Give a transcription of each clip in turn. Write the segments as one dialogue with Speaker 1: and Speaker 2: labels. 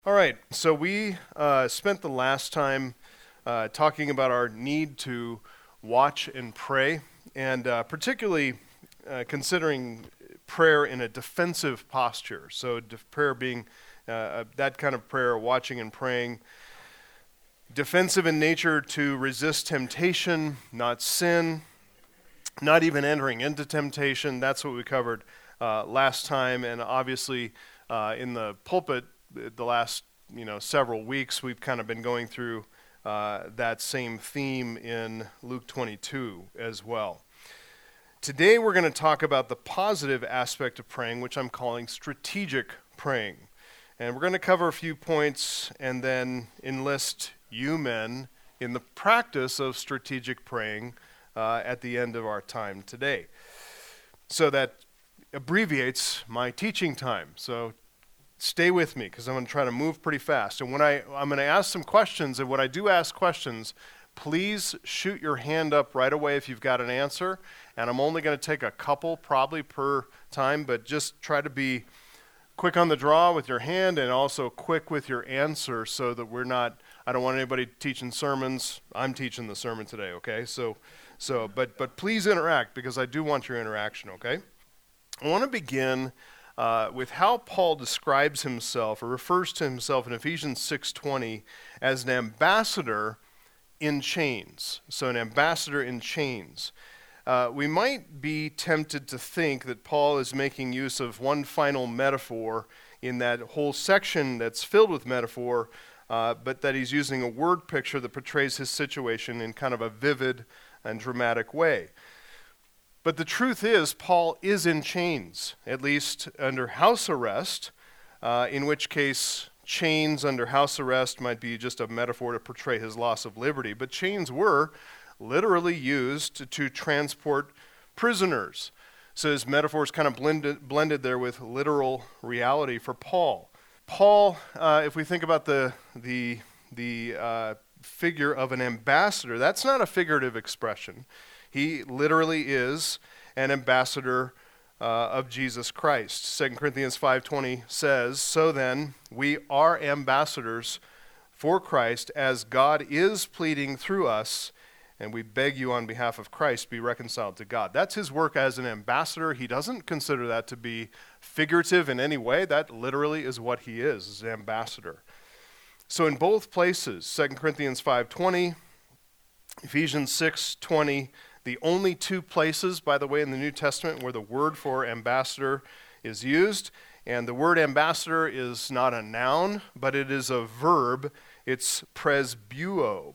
Speaker 1: All right, so we spent the last time talking about our need to watch and pray, and particularly considering prayer in a defensive posture. So prayer being that kind of prayer, watching and praying, defensive in nature to resist temptation, not sin, not even entering into temptation. That's what we covered last time, and obviously in the pulpit, the last several weeks, we've kind of been going through that same theme in Luke 22 as well. Today we're going to talk about the positive aspect of praying, which I'm calling strategic praying. And we're going to cover a few points and then enlist you men in the practice of strategic praying at the end of our time today. So that abbreviates my teaching time. So stay with me because I'm going to try to move pretty fast. And I'm going to ask some questions, and when I do ask questions, please shoot your hand up right away if you've got an answer. And I'm only going to take a couple probably per time, but just try to be quick on the draw with your hand and also quick with your answer so that I don't want anybody teaching sermons. I'm teaching the sermon today, okay? But please interact because I do want your interaction, okay? I want to begin with how Paul describes himself or refers to himself in Ephesians 6:20 as an ambassador in chains. So an ambassador in chains. We might be tempted to think that Paul is making use of one final metaphor in that whole section that's filled with metaphor, but that he's using a word picture that portrays his situation in kind of a vivid and dramatic way. But the truth is, Paul is in chains, at least under house arrest, in which case chains under house arrest might be just a metaphor to portray his loss of liberty. But chains were literally used to transport prisoners. So his metaphor is kind of blended there with literal reality for Paul. Paul, if we think about the figure of an ambassador, that's not a figurative expression. He literally is an ambassador of Jesus Christ. 2 Corinthians 5:20 says, "So then, we are ambassadors for Christ, as God is pleading through us, and we beg you on behalf of Christ, be reconciled to God." That's his work as an ambassador. He doesn't consider that to be figurative in any way. That literally is what he is an ambassador. So in both places, 2 Corinthians 5:20, Ephesians 6:20, the only two places, by the way, in the New Testament where the word for ambassador is used. And the word ambassador is not a noun, but it is a verb. It's presbuo,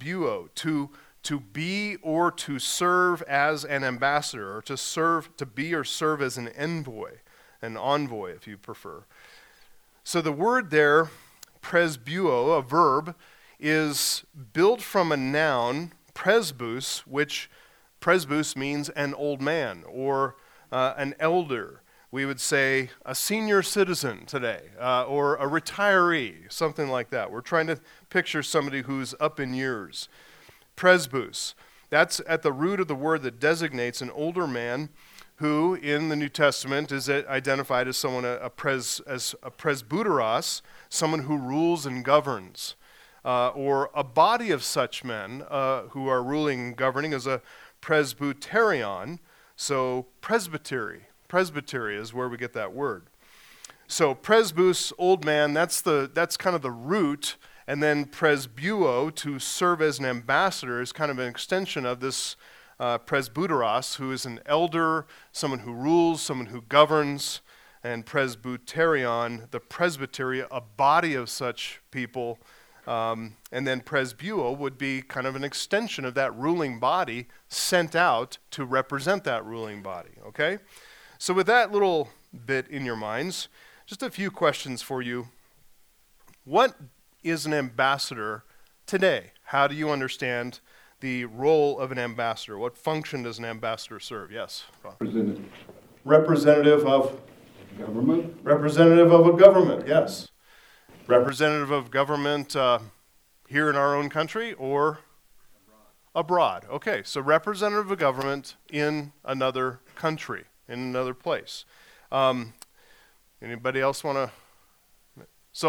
Speaker 1: to be or to serve as an ambassador, or to be or serve as an envoy, an envoy if you prefer. So the word there, presbuo, a verb, is built from a noun, presbus, which presbus means an old man or an elder. We would say a senior citizen today or a retiree, something like that. We're trying to picture somebody who's up in years. Presbus, that's at the root of the word that designates an older man who in the New Testament is identified as someone, as a presbyteros, someone who rules and governs. Or a body of such men who are ruling and governing is a presbyterion, so presbytery is where we get that word. So presbus, old man, that's kind of the root, and then presbuo, to serve as an ambassador, is kind of an extension of this presbyteros, who is an elder, someone who rules, someone who governs, and presbyterion, the presbytery, a body of such people. And then presbuo would be kind of an extension of that ruling body sent out to represent that ruling body, okay? So with that little bit in your minds, just a few questions for you. What is an ambassador today? How do you understand the role of an ambassador? What function does an ambassador serve? Yes? Representative of government? Representative of a government, yes. Representative of government here in our own country or abroad? Okay, so representative of government in another country, in another place. Anybody else want to? So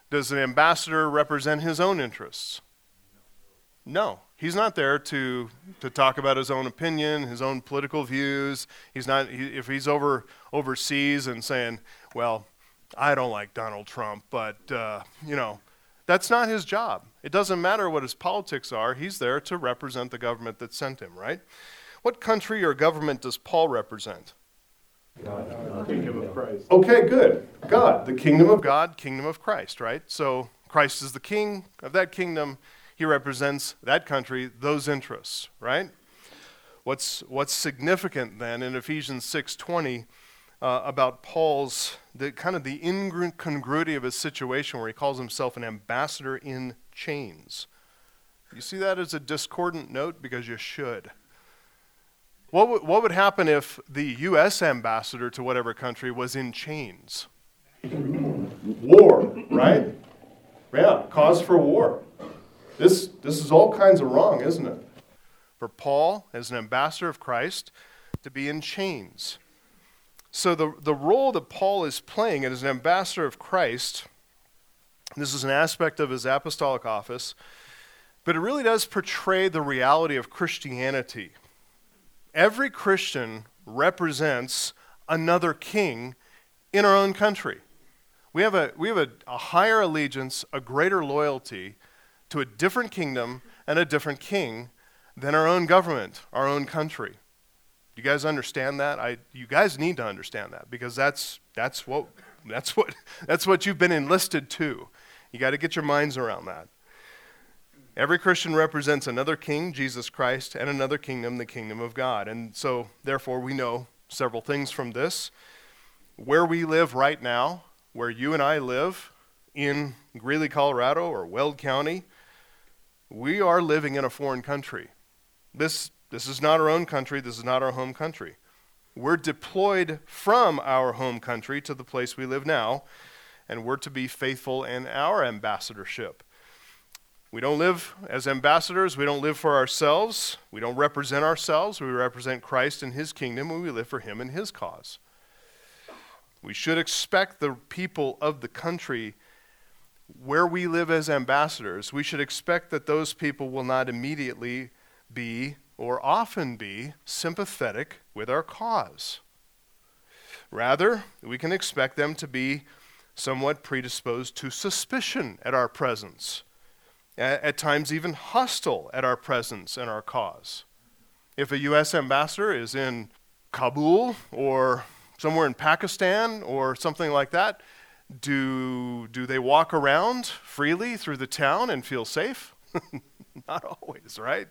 Speaker 1: Does an ambassador represent his own interests? No. He's not there to talk about his own opinion, his own political views. He's not. If he's overseas and saying, "Well, I don't like Donald Trump," but that's not his job. It doesn't matter what his politics are. He's there to represent the government that sent him, right? What country or government does Paul represent?
Speaker 2: God. Kingdom of Christ.
Speaker 1: Okay, good. God, the kingdom of God, kingdom of Christ, right? So Christ is the king of that kingdom. He represents that country, those interests, right? What's significant then in Ephesians 6:20 about Paul's the incongruity of his situation, where he calls himself an ambassador in chains. You see that as a discordant note? Because you should. What would happen if the U.S. ambassador to whatever country was in chains? War, right? Yeah, cause for war. This is all kinds of wrong, isn't it? For Paul, as an ambassador of Christ, to be in chains. So the role that Paul is playing as an ambassador of Christ, this is an aspect of his apostolic office, but it really does portray the reality of Christianity. Every Christian represents another king in our own country. We have a higher allegiance, a greater loyalty to a different kingdom and a different king than our own government, our own country. You guys understand that? You guys need to understand that, because that's what you've been enlisted to. You got to get your minds around that. Every Christian represents another king, Jesus Christ, and another kingdom, the kingdom of God. And so, therefore, we know several things from this. Where we live right now, where you and I live, in Greeley, Colorado, or Weld County, we are living in a foreign country. This is not our own country. This is not our home country. We're deployed from our home country to the place we live now, and we're to be faithful in our ambassadorship. We don't live as ambassadors. We don't live for ourselves. We don't represent ourselves. We represent Christ and his kingdom, and we live for him and his cause. We should expect the people of the country where we live as ambassadors, we should expect that those people will not immediately be, or often be, sympathetic with our cause. Rather, we can expect them to be somewhat predisposed to suspicion at our presence, at times even hostile at our presence and our cause. If a U.S. ambassador is in Kabul or somewhere in Pakistan or something like that, do they walk around freely through the town and feel safe? Not always, right?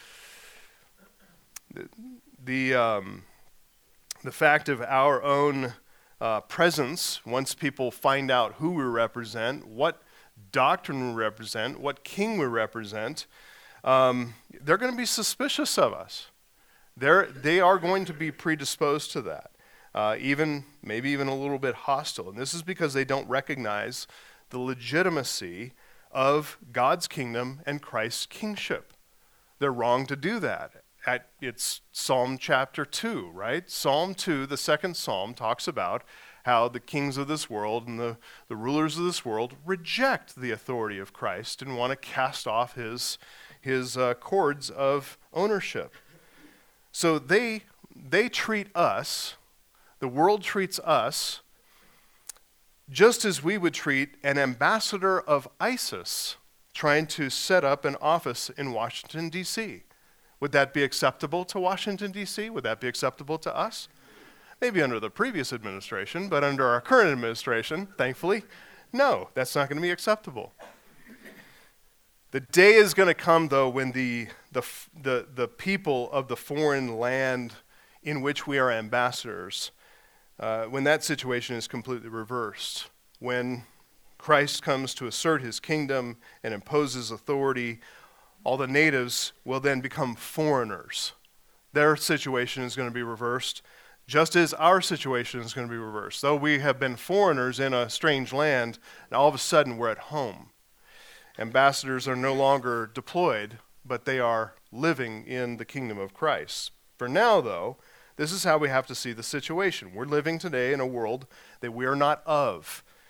Speaker 1: The fact of our own presence, once people find out who we represent, what doctrine we represent, what king we represent, they're going to be suspicious of us. They are going to be predisposed to that. Maybe even a little bit hostile. And this is because they don't recognize the legitimacy of God's kingdom and Christ's kingship. They're wrong to do that. It's Psalm chapter 2, right? Psalm 2, the second psalm, talks about how the kings of this world and the rulers of this world reject the authority of Christ and want to cast off his cords of ownership. So they treat us, the world treats us, just as we would treat an ambassador of ISIS trying to set up an office in Washington, D.C. Would that be acceptable to Washington, D.C.? Would that be acceptable to us? Maybe under the previous administration, but under our current administration, thankfully, no, that's not going to be acceptable. The day is going to come, though, when the people of the foreign land in which we are ambassadors, when that situation is completely reversed, when Christ comes to assert his kingdom and imposes authority, all the natives will then become foreigners. Their situation is going to be reversed, just as our situation is going to be reversed. Though we have been foreigners in a strange land, and all of a sudden we're at home. Ambassadors are no longer deployed, but they are living in the kingdom of Christ. For now, though, this is how we have to see the situation. We're living today in a world that we are not of.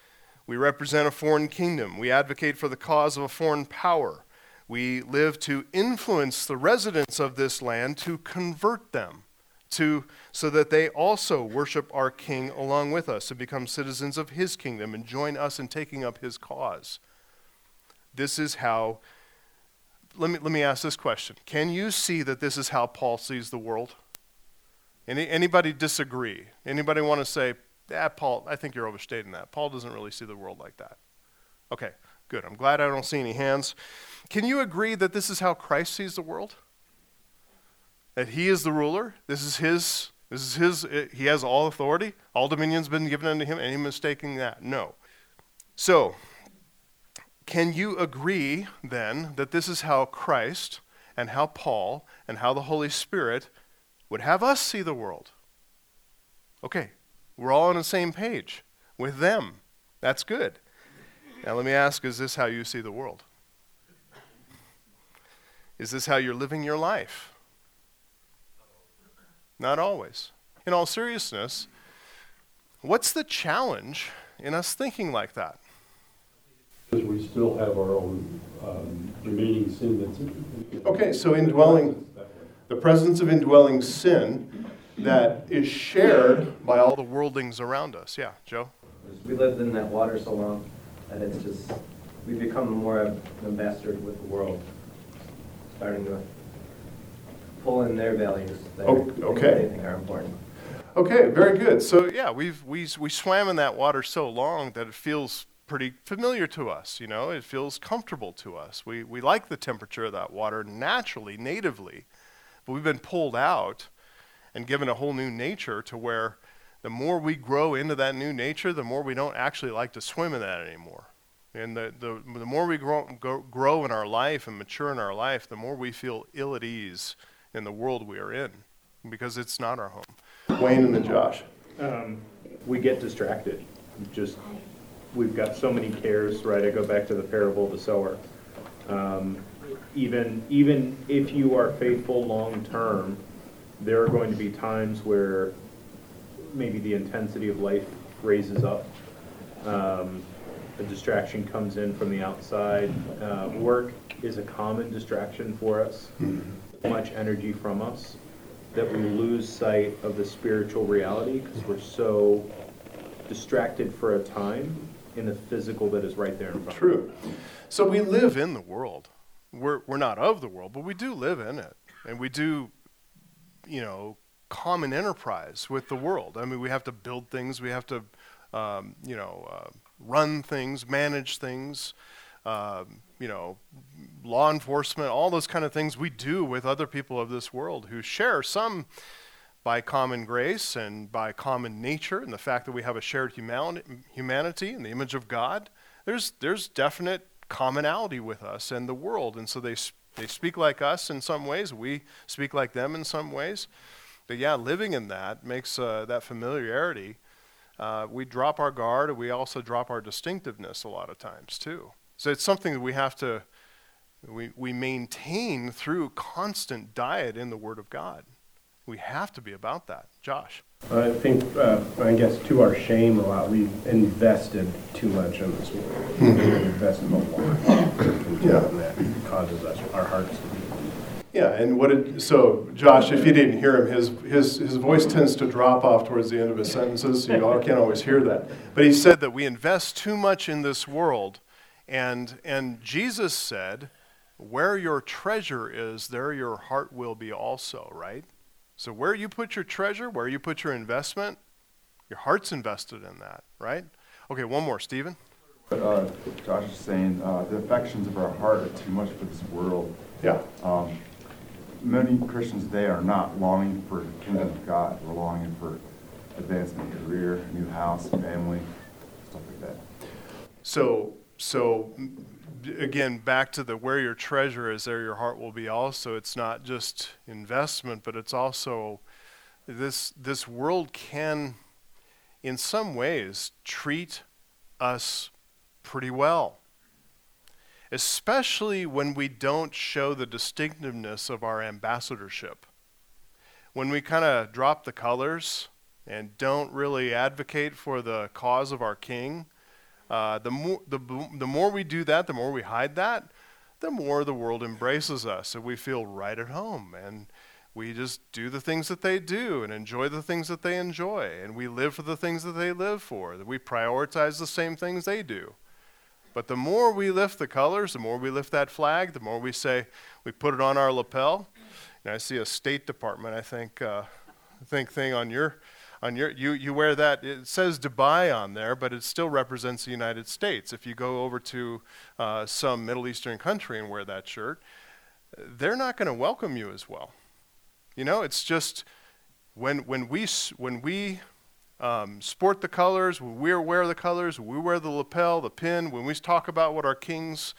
Speaker 1: We represent a foreign kingdom. We advocate for the cause of a foreign power. We live to influence the residents of this land to convert them so that they also worship our King along with us and become citizens of his kingdom and join us in taking up his cause. This is how, let me ask this question. Can you see that this is how Paul sees the world? Anybody disagree? Anybody want to say, Paul, I think you're overstating that. Paul doesn't really see the world like that. Okay, good. I'm glad I don't see any hands. Can you agree that this is how Christ sees the world? That he is the ruler? This is his, he has all authority? All dominions been given unto him? Any mistaking that? No. So, can you agree then that this is how Christ and how Paul and how the Holy Spirit would have us see the world? Okay, we're all on the same page with them. That's good. Now let me ask, is this how you see the world? Is this how you're living your life? Not always. In all seriousness, what's the challenge in us thinking like that?
Speaker 2: Because we still have our own remaining sin that's in.
Speaker 1: Okay, so indwelling, the presence of indwelling sin that is shared by all the worldlings around us. Yeah, Joe?
Speaker 3: We lived in that water so long that it's just, we become more of an ambassador with the world, starting to pull in their values that they think are important.
Speaker 1: Okay, very good. So yeah, we swam in that water so long that it feels pretty familiar to us, you know. It feels comfortable to us. We like the temperature of that water naturally, natively, but we've been pulled out and given a whole new nature to where the more we grow into that new nature, the more we don't actually like to swim in that anymore. And the more we grow in our life and mature in our life, the more we feel ill at ease in the world we are in, because it's not our home. Wayne and then Josh.
Speaker 2: We get distracted. We've got so many cares, right? I go back to the parable of the sower. Even if you are faithful long term, there are going to be times where maybe the intensity of life raises up. A distraction comes in from the outside. Work is a common distraction for us. Much energy from us that we lose sight of the spiritual reality because we're so distracted for a time in the physical that is right there in front.
Speaker 1: True. So we live in the world. We're not of the world, but we do live in it. And we do, common enterprise with the world. I mean, we have to build things. We have to, run things, manage things, law enforcement, all those kind of things we do with other people of this world who share some by common grace and by common nature and the fact that we have a shared humanity in the image of God. There's definite commonality with us and the world, and so they speak like us in some ways. We speak like them in some ways. But yeah, living in that makes that familiarity. We drop our guard, and we also drop our distinctiveness a lot of times too. So it's something that we have to we maintain through constant diet in the Word of God. We have to be about that. Josh?
Speaker 4: I think, I guess to our shame a lot, we've invested too much in this world. We've invested a lot. And that causes our hearts to beat.
Speaker 1: Yeah, and so Josh, if you didn't hear him, his voice tends to drop off towards the end of his sentences, so you can't always hear that. But he said that we invest too much in this world, and Jesus said, where your treasure is, there your heart will be also, right? So where you put your treasure, where you put your investment, your heart's invested in that, right? Okay, one more, Stephen.
Speaker 5: Josh is saying the affections of our heart are too much for this world.
Speaker 1: Yeah.
Speaker 5: Many Christians today are not longing for the kingdom of God. We're longing for advancement, career, new house, family, stuff like that.
Speaker 1: So again, back to the where your treasure is, there your heart will be also. It's not just investment, but it's also this world can, in some ways, treat us pretty well. Especially when we don't show the distinctiveness of our ambassadorship. When we kind of drop the colors and don't really advocate for the cause of our King, The more we do that, the more we hide that, the more the world embraces us, and we feel right at home, and we just do the things that they do and enjoy the things that they enjoy, and we live for the things that they live for. That we prioritize the same things they do. But the more we lift the colors, the more we lift that flag, the more we say, we put it on our lapel. And I see a State Department, I think thing on your you wear that. It says Dubai on there, but it still represents the United States. If you go over to some Middle Eastern country and wear that shirt, they're not going to welcome you as well. You know, it's just when we sport the colors, when we wear the colors, we wear the lapel, the pin, when we talk about what our king's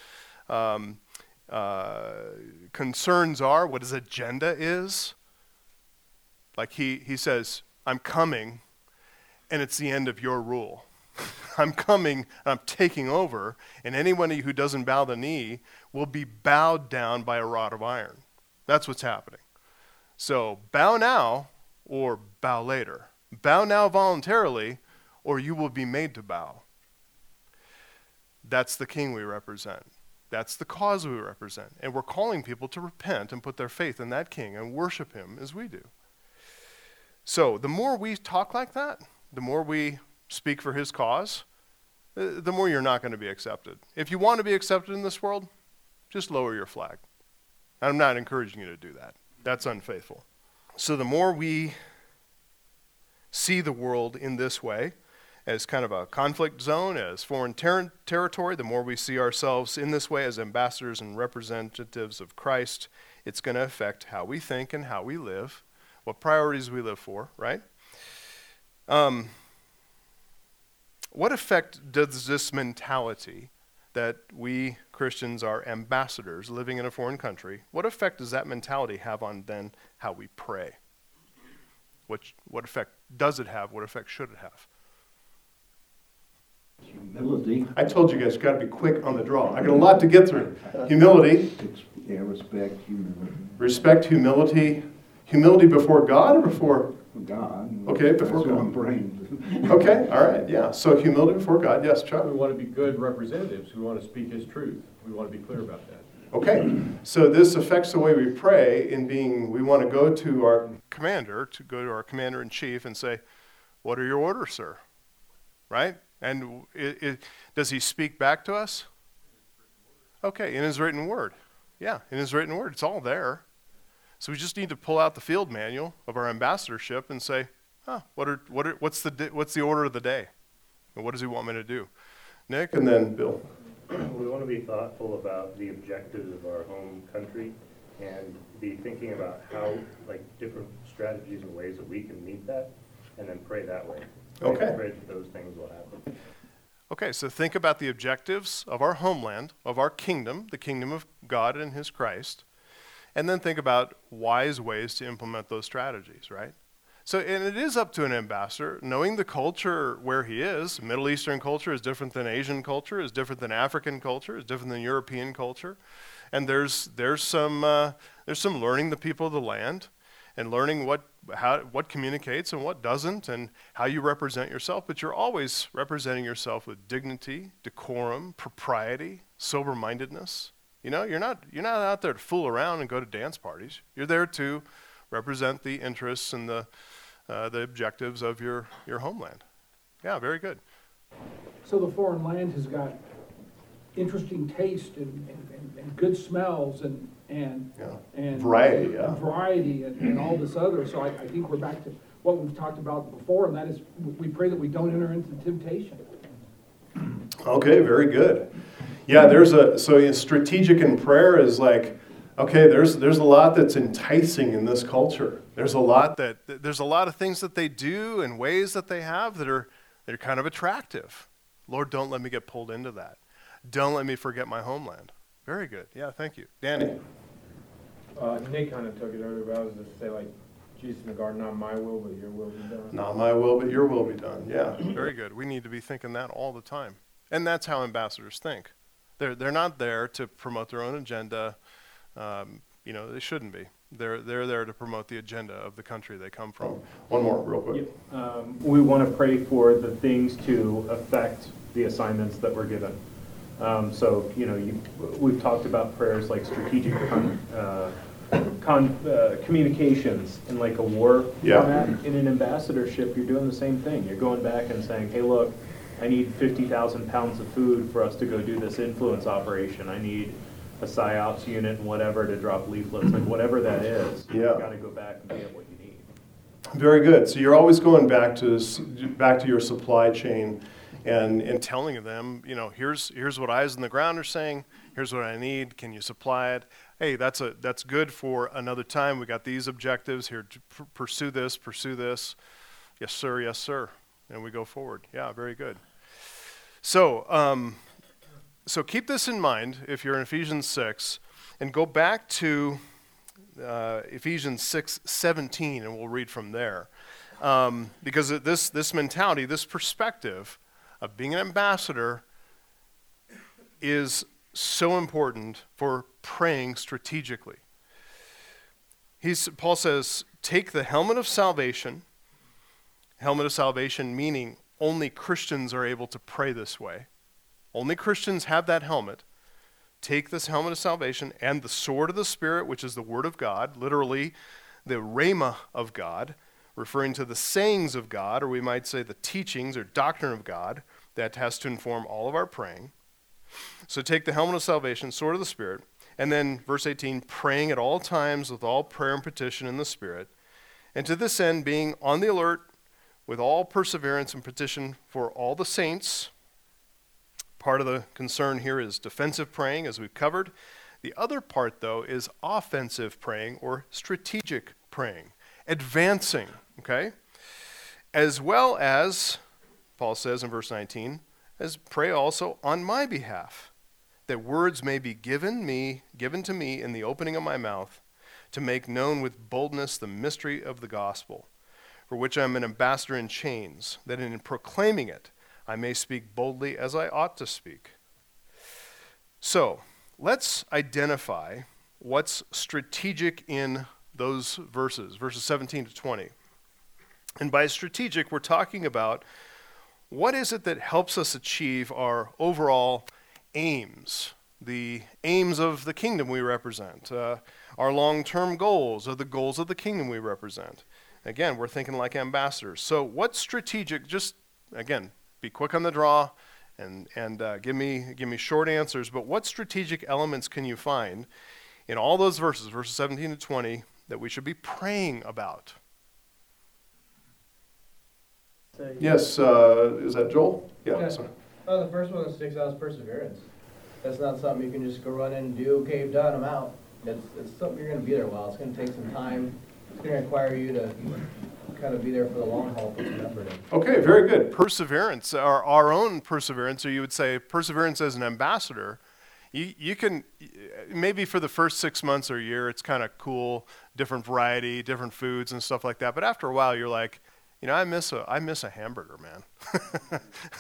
Speaker 1: concerns are, what his agenda is, like he says, I'm coming, and it's the end of your rule. I'm coming, and I'm taking over, and anybody who doesn't bow the knee will be bowed down by a rod of iron. That's what's happening. So bow now or bow later. Bow now voluntarily, or you will be made to bow. That's the king we represent. That's the cause we represent. And we're calling people to repent and put their faith in that king and worship him as we do. So the more we talk like that, the more we speak for his cause, the more you're not going to be accepted. If you want to be accepted in this world, just lower your flag. I'm not encouraging you to do that. That's unfaithful. So the more we see the world in this way, as kind of a conflict zone, as foreign territory, the more we see ourselves in this way as ambassadors and representatives of Christ, it's going to affect how we think and how we live, what priorities we live for, right? What effect does this mentality that we Christians are ambassadors living in a foreign country, what effect does that mentality have on then how we pray? What effect does it have? What effect should it have?
Speaker 6: Humility.
Speaker 7: I told you guys, got to be quick on the draw. I got a lot to get through. Humility.
Speaker 6: Yeah, respect, humility.
Speaker 7: Respect, humility. Humility before God or before?
Speaker 6: God.
Speaker 7: Okay, before
Speaker 6: That's what I'm
Speaker 7: God.
Speaker 6: praying.
Speaker 7: Okay, all right, yeah. So humility before God. Yes, Chuck?
Speaker 4: We want to be good representatives. We want to speak his truth. We want to be clear about that.
Speaker 7: Okay, so this affects the way we pray in being, we want to go to our commander-in-chief and say, what are your orders, sir? Right? And does he speak back to us? Okay, in his written word. Yeah, in his written word. It's all there. So we just need to pull out the field manual of our ambassadorship and say, what's the order of the day? And what does he want me to do? Nick, and then Bill.
Speaker 2: We want to be thoughtful about the objectives of our home country and be thinking about how, like, different strategies and ways that we can meet that, and then pray that way.
Speaker 7: Okay.
Speaker 2: Pray that those things will happen.
Speaker 1: Okay, so think about the objectives of our homeland, of our kingdom, the kingdom of God and his Christ, and then think about wise ways to implement those strategies, right? So, and it is up to an ambassador, knowing the culture where he is. Middle Eastern culture is different than Asian culture, is different than African culture, is different than European culture. And there's some learning the people of the land and learning what communicates and what doesn't and how you represent yourself. But you're always representing yourself with dignity, decorum, propriety, sober-mindedness. You know, you're not out there to fool around and go to dance parties. You're there to represent the interests and the objectives of your homeland. Yeah, very good.
Speaker 8: So the foreign land has got interesting taste and good smells and
Speaker 7: Variety, yeah.
Speaker 8: variety and all this other. So I think we're back to what we've talked about before, and that is we pray that we don't enter into temptation.
Speaker 7: Okay, very good. Yeah, strategic in prayer is like, okay, there's a lot that's enticing in this culture.
Speaker 1: There's a lot of things that they do and ways that they have that are kind of attractive. Lord, don't let me get pulled into that. Don't let me forget my homeland. Very good. Yeah, thank you. Danny.
Speaker 9: Nick kind of took it earlier, but I was just say, like, Jesus in the garden, not my will, but your will be done.
Speaker 7: Not my will, but your will be done. Yeah.
Speaker 1: Very good. We need to be thinking that all the time. And that's how ambassadors think. They're not there to promote their own agenda. They shouldn't be. They're there to promote the agenda of the country they come from.
Speaker 7: One more, real quick.
Speaker 2: We want to pray for the things to affect the assignments that we're given. So, we've talked about prayers like strategic communications in like a war format. In an ambassadorship, you're doing the same thing. You're going back and saying, hey, look, I need 50,000 pounds of food for us to go do this influence operation. I need a PSYOPs unit and whatever to drop leaflets, like whatever that is. You've got to go back and get what you need.
Speaker 1: Very good. So you're always going back to your supply chain and telling them, here's what eyes on the ground are saying. Here's what I need. Can you supply it? Hey, that's good for another time. We got these objectives here. To pursue this. Yes, sir. Yes, sir. And we go forward. Yeah, very good. So, so keep this in mind if you're in Ephesians 6, and go back to Ephesians 6:17, and we'll read from there. Because this mentality, this perspective of being an ambassador is so important for praying strategically. Paul says, take the helmet of salvation meaning only Christians are able to pray this way. Only Christians have that helmet. Take this helmet of salvation and the sword of the Spirit, which is the Word of God, literally the rhema of God, referring to the sayings of God, or we might say the teachings or doctrine of God that has to inform all of our praying. So take the helmet of salvation, sword of the Spirit, and then verse 18, praying at all times with all prayer and petition in the Spirit, and to this end being on the alert with all perseverance and petition for all the saints. Part of the concern here is defensive praying, as we've covered. The other part, though, is offensive praying or strategic praying, advancing, okay? As well as, Paul says in verse 19, as pray also on my behalf, that words may be given to me in the opening of my mouth, to make known with boldness the mystery of the gospel, for which I am an ambassador in chains, that in proclaiming it I may speak boldly as I ought to speak. So, let's identify what's strategic in those verses 17 to 20. And by strategic, we're talking about what is it that helps us achieve our overall aims, the aims of the kingdom we represent, our long-term goals, or the goals of the kingdom we represent. Again, we're thinking like ambassadors. So what's strategic? Just, again, be quick on the draw and give me short answers, but what strategic elements can you find in all those verses 17 to 20, that we should be praying about? Yes, is that Joel? Yeah. Sorry.
Speaker 3: Well, the first one that sticks out is perseverance. That's not something you can just go run in and do, okay, you've done, I'm out. It's something you're going to be there a while. It's going to take some time. It's going to require you to kind of be there for the long haul, put some effort in.
Speaker 1: Okay, very good. Perseverance, our own perseverance, or you would say perseverance as an ambassador. You can, maybe for the first 6 months or a year, it's kind of cool, different variety, different foods and stuff like that. But after a while, you're like, I miss a hamburger, man.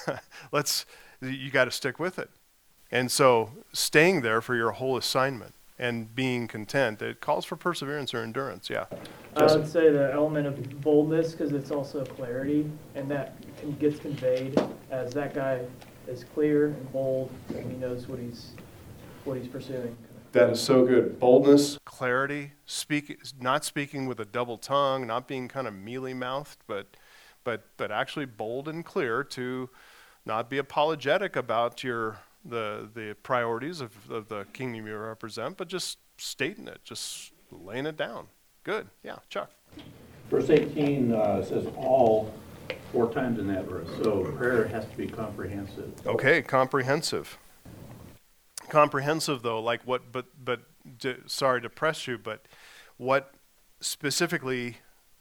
Speaker 1: You got to stick with it. And so staying there for your whole assignment and being content, it calls for perseverance or endurance, yeah.
Speaker 10: I would say the element of boldness, because it's also clarity, and that gets conveyed as that guy is clear and bold, and he knows what he's pursuing.
Speaker 1: That is so good. Boldness, clarity, not speaking with a double tongue, not being kind of mealy-mouthed, but actually bold and clear, to not be apologetic about the priorities of the kingdom you represent, but just stating it, just laying it down. Good. Yeah, Chuck.
Speaker 6: Verse 18 says all 4 times in that verse, so prayer has to be comprehensive.
Speaker 1: Okay, comprehensive. Comprehensive, though, like what, sorry to press you, but what specifically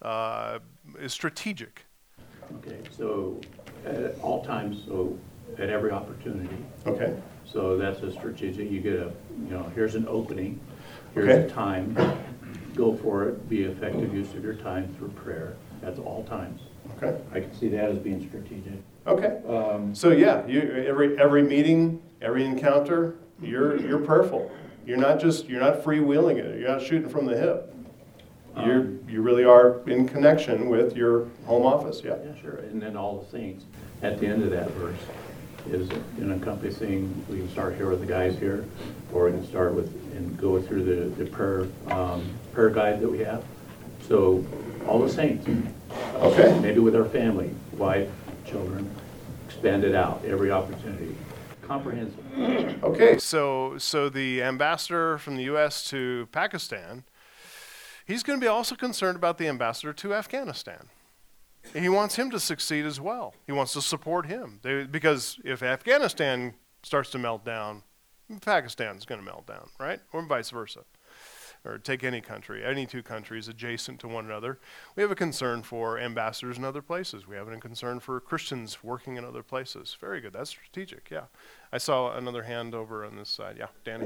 Speaker 1: is strategic?
Speaker 6: Okay, so at all times, so at every opportunity.
Speaker 1: Okay.
Speaker 6: So that's a strategic, you get here's an opening, here's a time, go for it, be effective use of your time through prayer. That's all times.
Speaker 1: Okay.
Speaker 6: I can see that as being strategic.
Speaker 1: Okay. So yeah, every meeting, every encounter, you're prayerful. You're not freewheeling it. You're not shooting from the hip. You really are in connection with your home office. Yeah.
Speaker 6: Yeah, sure. And then all the saints at the end of that verse. is encompassing, we can start here with the guys here, or we can start with and go through the prayer guide that we have. So all the saints,
Speaker 7: Okay.
Speaker 6: maybe with our family, wife, children, expand it out, every opportunity, comprehensive.
Speaker 7: Okay, so the ambassador from the U.S. to Pakistan, he's going to be also concerned about the ambassador to Afghanistan. And he wants him to succeed as well. He wants to support him. Because if Afghanistan starts to melt down, Pakistan's going to melt down, right? Or vice versa. Or take any country, any two countries adjacent to one another. We have a concern for ambassadors in other places. We have a concern for Christians working in other places. Very good. That's strategic, yeah. I saw another hand over on this side. Yeah, Danny?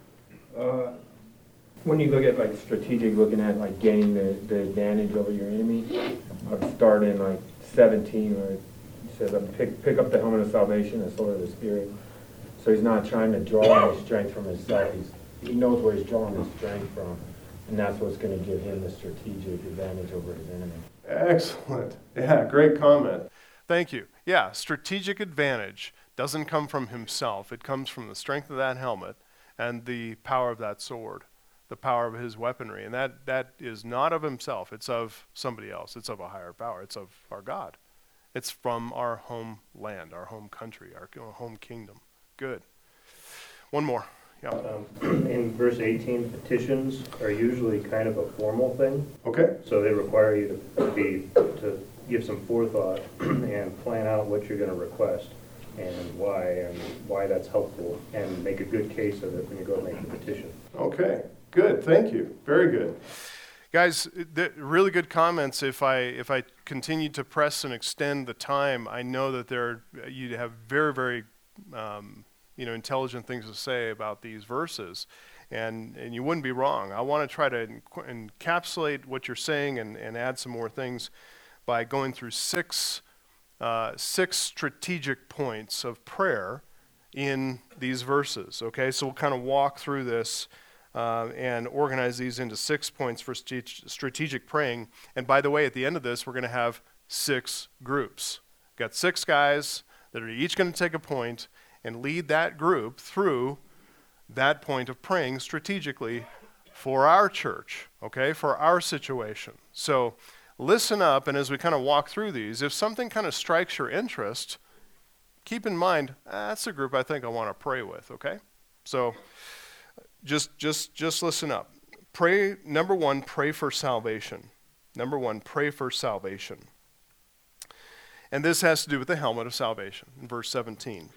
Speaker 9: When you look at like strategic, looking at like gaining the advantage over your enemy, I've started in like 17 where it says pick up the helmet of salvation and sword of the Spirit. So he's not trying to draw his strength from himself. He knows where he's drawing his strength from, and that's what's going to give him the strategic advantage over his enemy.
Speaker 7: Excellent. Yeah, great comment. Thank you. Yeah, strategic advantage doesn't come from himself. It comes from the strength of that helmet and the power of that sword, the power of his weaponry. And that is not of himself. It's of somebody else. It's of a higher power. It's of our God. It's from our home land, our home country, our home kingdom. Good. One more. Yeah.
Speaker 11: In verse 18, petitions are usually kind of a formal thing.
Speaker 7: Okay.
Speaker 11: So they require you to give some forethought and plan out what you're going to request and why that's helpful, and make a good case of it when you go make the petition.
Speaker 7: Okay. Good. Thank you. Very good. Guys, really good comments. If I continue to press and extend the time, I know that you'd have very, very intelligent things to say about these verses, and you wouldn't be wrong. I want to try to encapsulate what you're saying and add some more things by going through six strategic points of prayer in these verses. Okay, so we'll kind of walk through this and organize these into 6 points for strategic praying. And by the way, at the end of this, we're going to have 6 groups. Got 6 guys that are each going to take a point and lead that group through that point of praying strategically for our church, okay, for our situation. So listen up, and as we kind of walk through these, if something kind of strikes your interest, keep in mind, that's a group I think I want to pray with, okay? So just listen up. Pray, number 1, pray for salvation. Number 1, pray for salvation. And this has to do with the helmet of salvation in verse 17.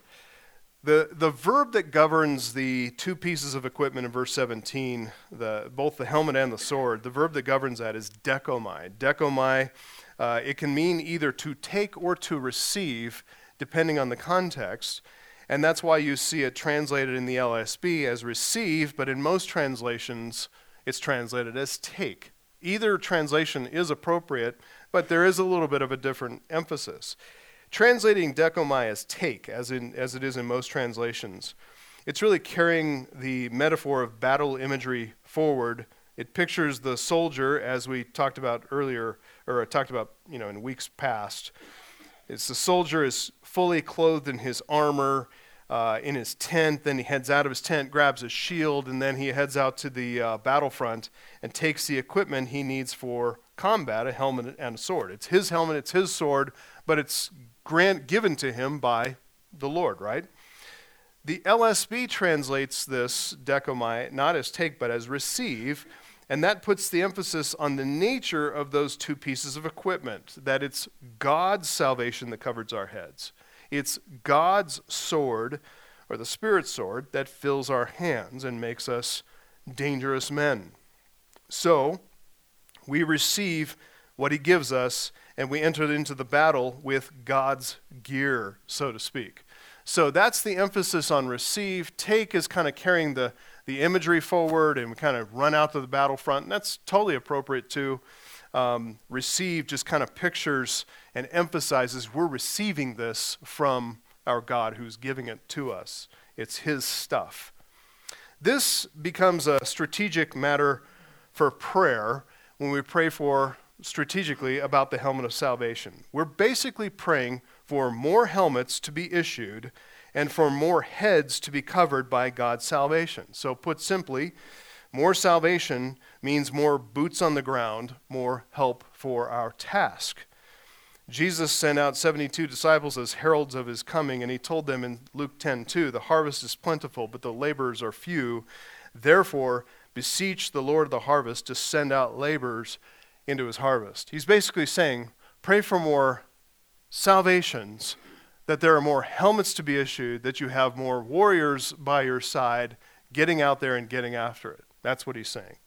Speaker 7: The verb that governs the 2 pieces of equipment in verse 17, both the helmet and the sword, the verb that governs that is dekomai. Dekomai, it can mean either to take or to receive, depending on the context. And that's why you see it translated in the LSB as receive, but in most translations, it's translated as take. Either translation is appropriate, but there is a little bit of a different emphasis. Translating dekomai as take, as it is in most translations, it's really carrying the metaphor of battle imagery forward. It pictures the soldier, as we talked about earlier, or talked about in weeks past. It's the soldier is fully clothed in his armor, in his tent. Then he heads out of his tent, grabs his shield, and then he heads out to the battlefront and takes the equipment he needs for combat, a helmet and a sword. It's his helmet, it's his sword, but it's given to him by the Lord, right? The LSB translates this dekomai not as take but as receive, and that puts the emphasis on the nature of those 2 pieces of equipment, that it's God's salvation that covers our heads. It's God's sword, or the Spirit's sword, that fills our hands and makes us dangerous men. So, we receive what he gives us, and we enter into the battle with God's gear, so to speak. So that's the emphasis on receive. Take is kind of carrying the imagery forward, and we kind of run out to the battlefront, and that's totally appropriate too. Receive just kind of pictures and emphasizes we're receiving this from our God who's giving it to us. It's his stuff. This becomes a strategic matter for prayer when we pray strategically about the helmet of salvation. We're basically praying
Speaker 1: for more helmets to be issued and for more heads to be covered by God's salvation. So put simply, more salvation means more boots on the ground, more help for our task. Jesus sent out 72 disciples as heralds of his coming, and he told them in Luke 10:2, the harvest is plentiful, but the laborers are few. Therefore, beseech the Lord of the harvest to send out laborers into his harvest. He's basically saying, pray for more salvations, that there are more helmets to be issued, that you have more warriors by your side getting out there and getting after it. That's what he's saying.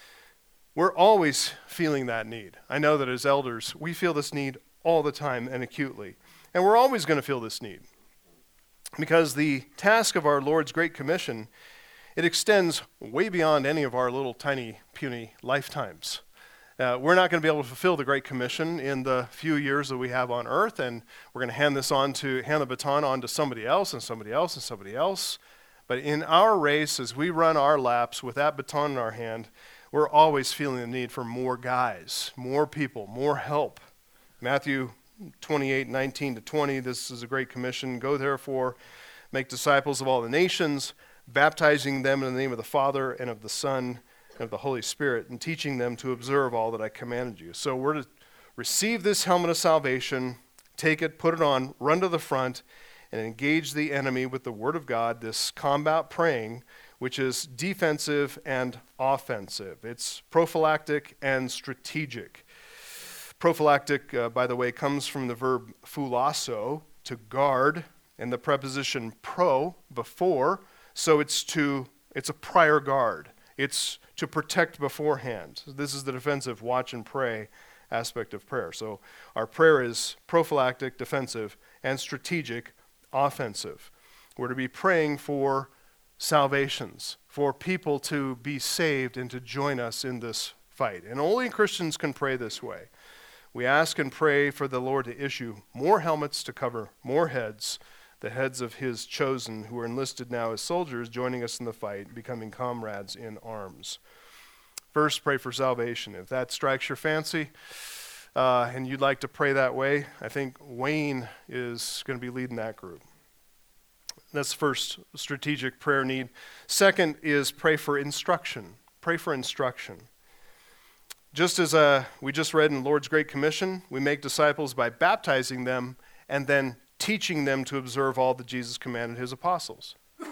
Speaker 1: We're always feeling that need. I know that as elders, we feel this need all the time and acutely. And we're always going to feel this need. Because the task of our Lord's Great Commission, it extends way beyond any of our little tiny, puny lifetimes. We're not going to be able to fulfill the Great Commission in the few years that we have on earth, and we're going to hand the baton on to somebody else and somebody else and somebody else. But in our race, as we run our laps with that baton in our hand, we're always feeling the need for more guys, more people, more help. Matthew 28:19-20, this is a Great Commission. Go therefore, make disciples of all the nations, baptizing them in the name of the Father and of the Son and of the Holy Spirit, and teaching them to observe all that I commanded you. So we're to receive this helmet of salvation, take it, put it on, run to the front, and engage the enemy with the Word of God, this combat praying, which is defensive and offensive. It's prophylactic and strategic. Prophylactic, by the way, comes from the verb phulasso, to guard, and the preposition pro, before, so it's a prior guard. It's to protect beforehand. This is the defensive watch and pray aspect of prayer. So our prayer is prophylactic, defensive, and strategic, offensive. We're to be praying for salvations, for people to be saved and to join us in this fight. And only Christians can pray this way. We ask and pray for the Lord to issue more helmets to cover more heads, the heads of his chosen who are enlisted now as soldiers, joining us in the fight, becoming comrades in arms. First, pray for salvation. If that strikes your fancy and you'd like to pray that way, I think Wayne is going to be leading that group. That's the first strategic prayer need. Second is pray for instruction. Pray for instruction. Just as we just read in the Lord's Great Commission, we make disciples by baptizing them and then teaching them to observe all that Jesus commanded his apostles.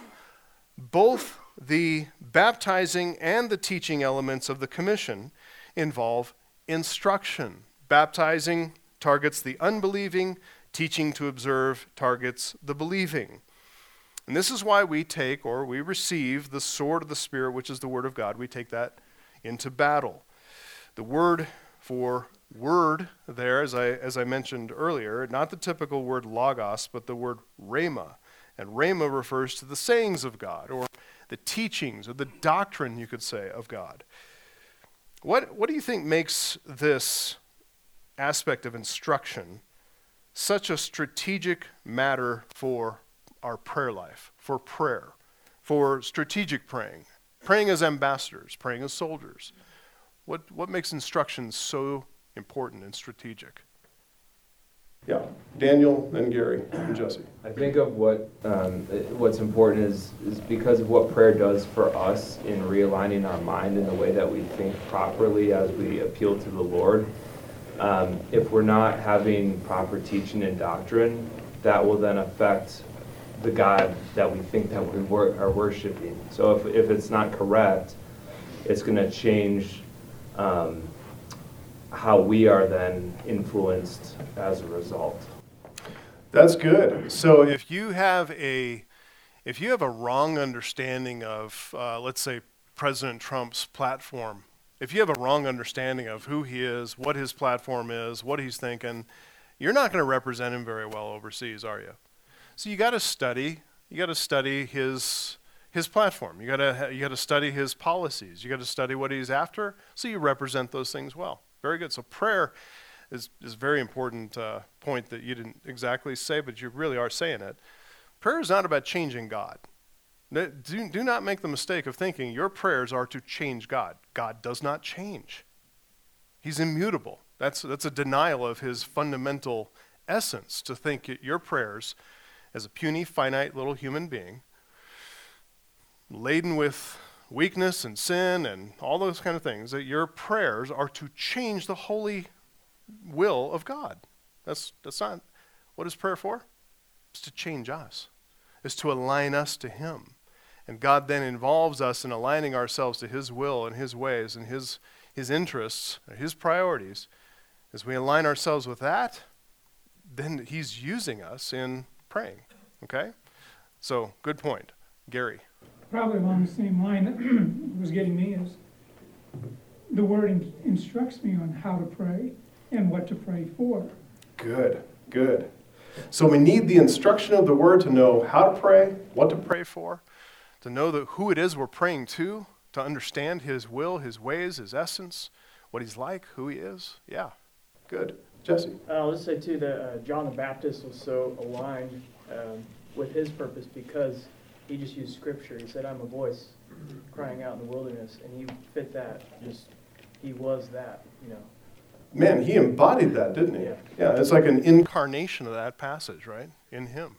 Speaker 1: Both the baptizing and the teaching elements of the commission involve instruction. Baptizing targets the unbelieving, teaching to observe targets the believing. And this is why we receive the sword of the Spirit, which is the Word of God. We take that into battle. The word for word there, as I mentioned earlier, not the typical word logos, but the word rhema. And rhema refers to the sayings of God, or the teachings, or the doctrine, you could say, of God. What do you think makes this aspect of instruction such a strategic matter for our prayer life, for prayer, for strategic praying, praying as ambassadors, praying as soldiers? What makes instruction so important and strategic? Yeah, Daniel, then Gary, and Jesse.
Speaker 9: I think of what's important is because of what prayer does for us in realigning our mind in the way that we think properly as we appeal to the Lord. If we're not having proper teaching and doctrine, that will then affect the God that we think that we are worshiping. So if it's not correct, it's going to change how we are then influenced as a result.
Speaker 1: That's good. So if you have a wrong understanding of, let's say, President Trump's platform, if you have a wrong understanding of who he is, what his platform is, what he's thinking, you're not going to represent him very well overseas, are you? So you got to study. You got to study his platform. You got to study his policies. You got to study what he's after, so you represent those things well. Very good. So prayer is a very important point that you didn't exactly say, but you really are saying it. Prayer is not about changing God. Do not make the mistake of thinking your prayers are to change God. God does not change. He's immutable. That's a denial of his fundamental essence to think that your prayers, as a puny, finite little human being, laden with weakness and sin and all those kind of things, that your prayers are to change the holy will of God. That's not what is prayer for? It's to change us. It's to align us to him. And God then involves us in aligning ourselves to his will and his ways and his interests, his priorities. As we align ourselves with that, then he's using us in praying. Okay? So, good point. Gary.
Speaker 12: Probably along the same line that was getting me is the word instructs me on how to pray and what to pray for.
Speaker 7: Good. So we need the instruction of the word to know how to pray, what to pray for, to know who it is we're praying to understand his will, his ways, his essence, what he's like, who he is. Yeah, good. Jesse?
Speaker 10: I'll just say, too, that John the Baptist was so aligned with his purpose because he just used Scripture. He said, I'm a voice crying out in the wilderness, and he fit that. He was that,
Speaker 7: Man, he embodied that, didn't he? Yeah, it's like an incarnation of that passage, right? In him.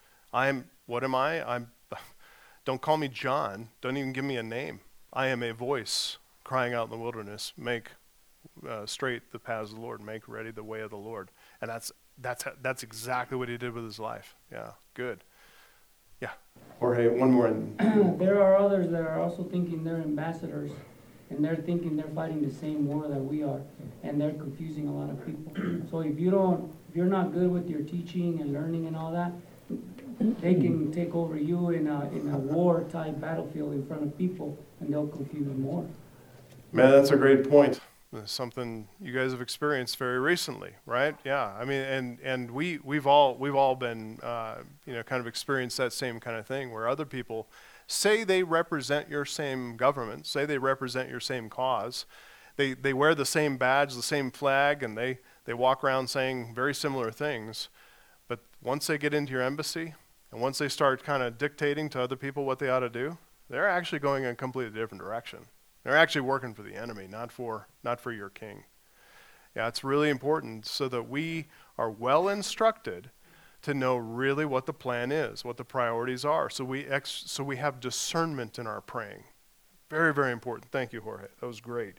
Speaker 7: What am I? Don't call me John. Don't even give me a name. I am a voice crying out in the wilderness. Make straight the paths of the Lord. Make ready the way of the Lord. And that's exactly what he did with his life. Yeah, good. Yeah. Jorge, one more.
Speaker 13: There are others that are also thinking they're ambassadors, and they're thinking they're fighting the same war that we are, and they're confusing a lot of people. So if you're not good with your teaching and learning and all that, they can take over you in a war-type battlefield in front of people, and they'll confuse them more.
Speaker 7: Man, that's a great point. It's something you guys have experienced very recently, right? Yeah, I mean, and we've all been kind of experienced that same kind of thing where other people say they represent your same government, say they represent your same cause, they wear the same badge, the same flag, and they walk around saying very similar things, but once they get into your embassy and once they start kind of dictating to other people what they ought to do, they're actually going in a completely different direction. They're actually working for the enemy, not for your king. Yeah, it's really important so that we are well instructed to know really what the plan is, what the priorities are, so we have discernment in our praying. Very, very important. Thank you, Jorge. That was great.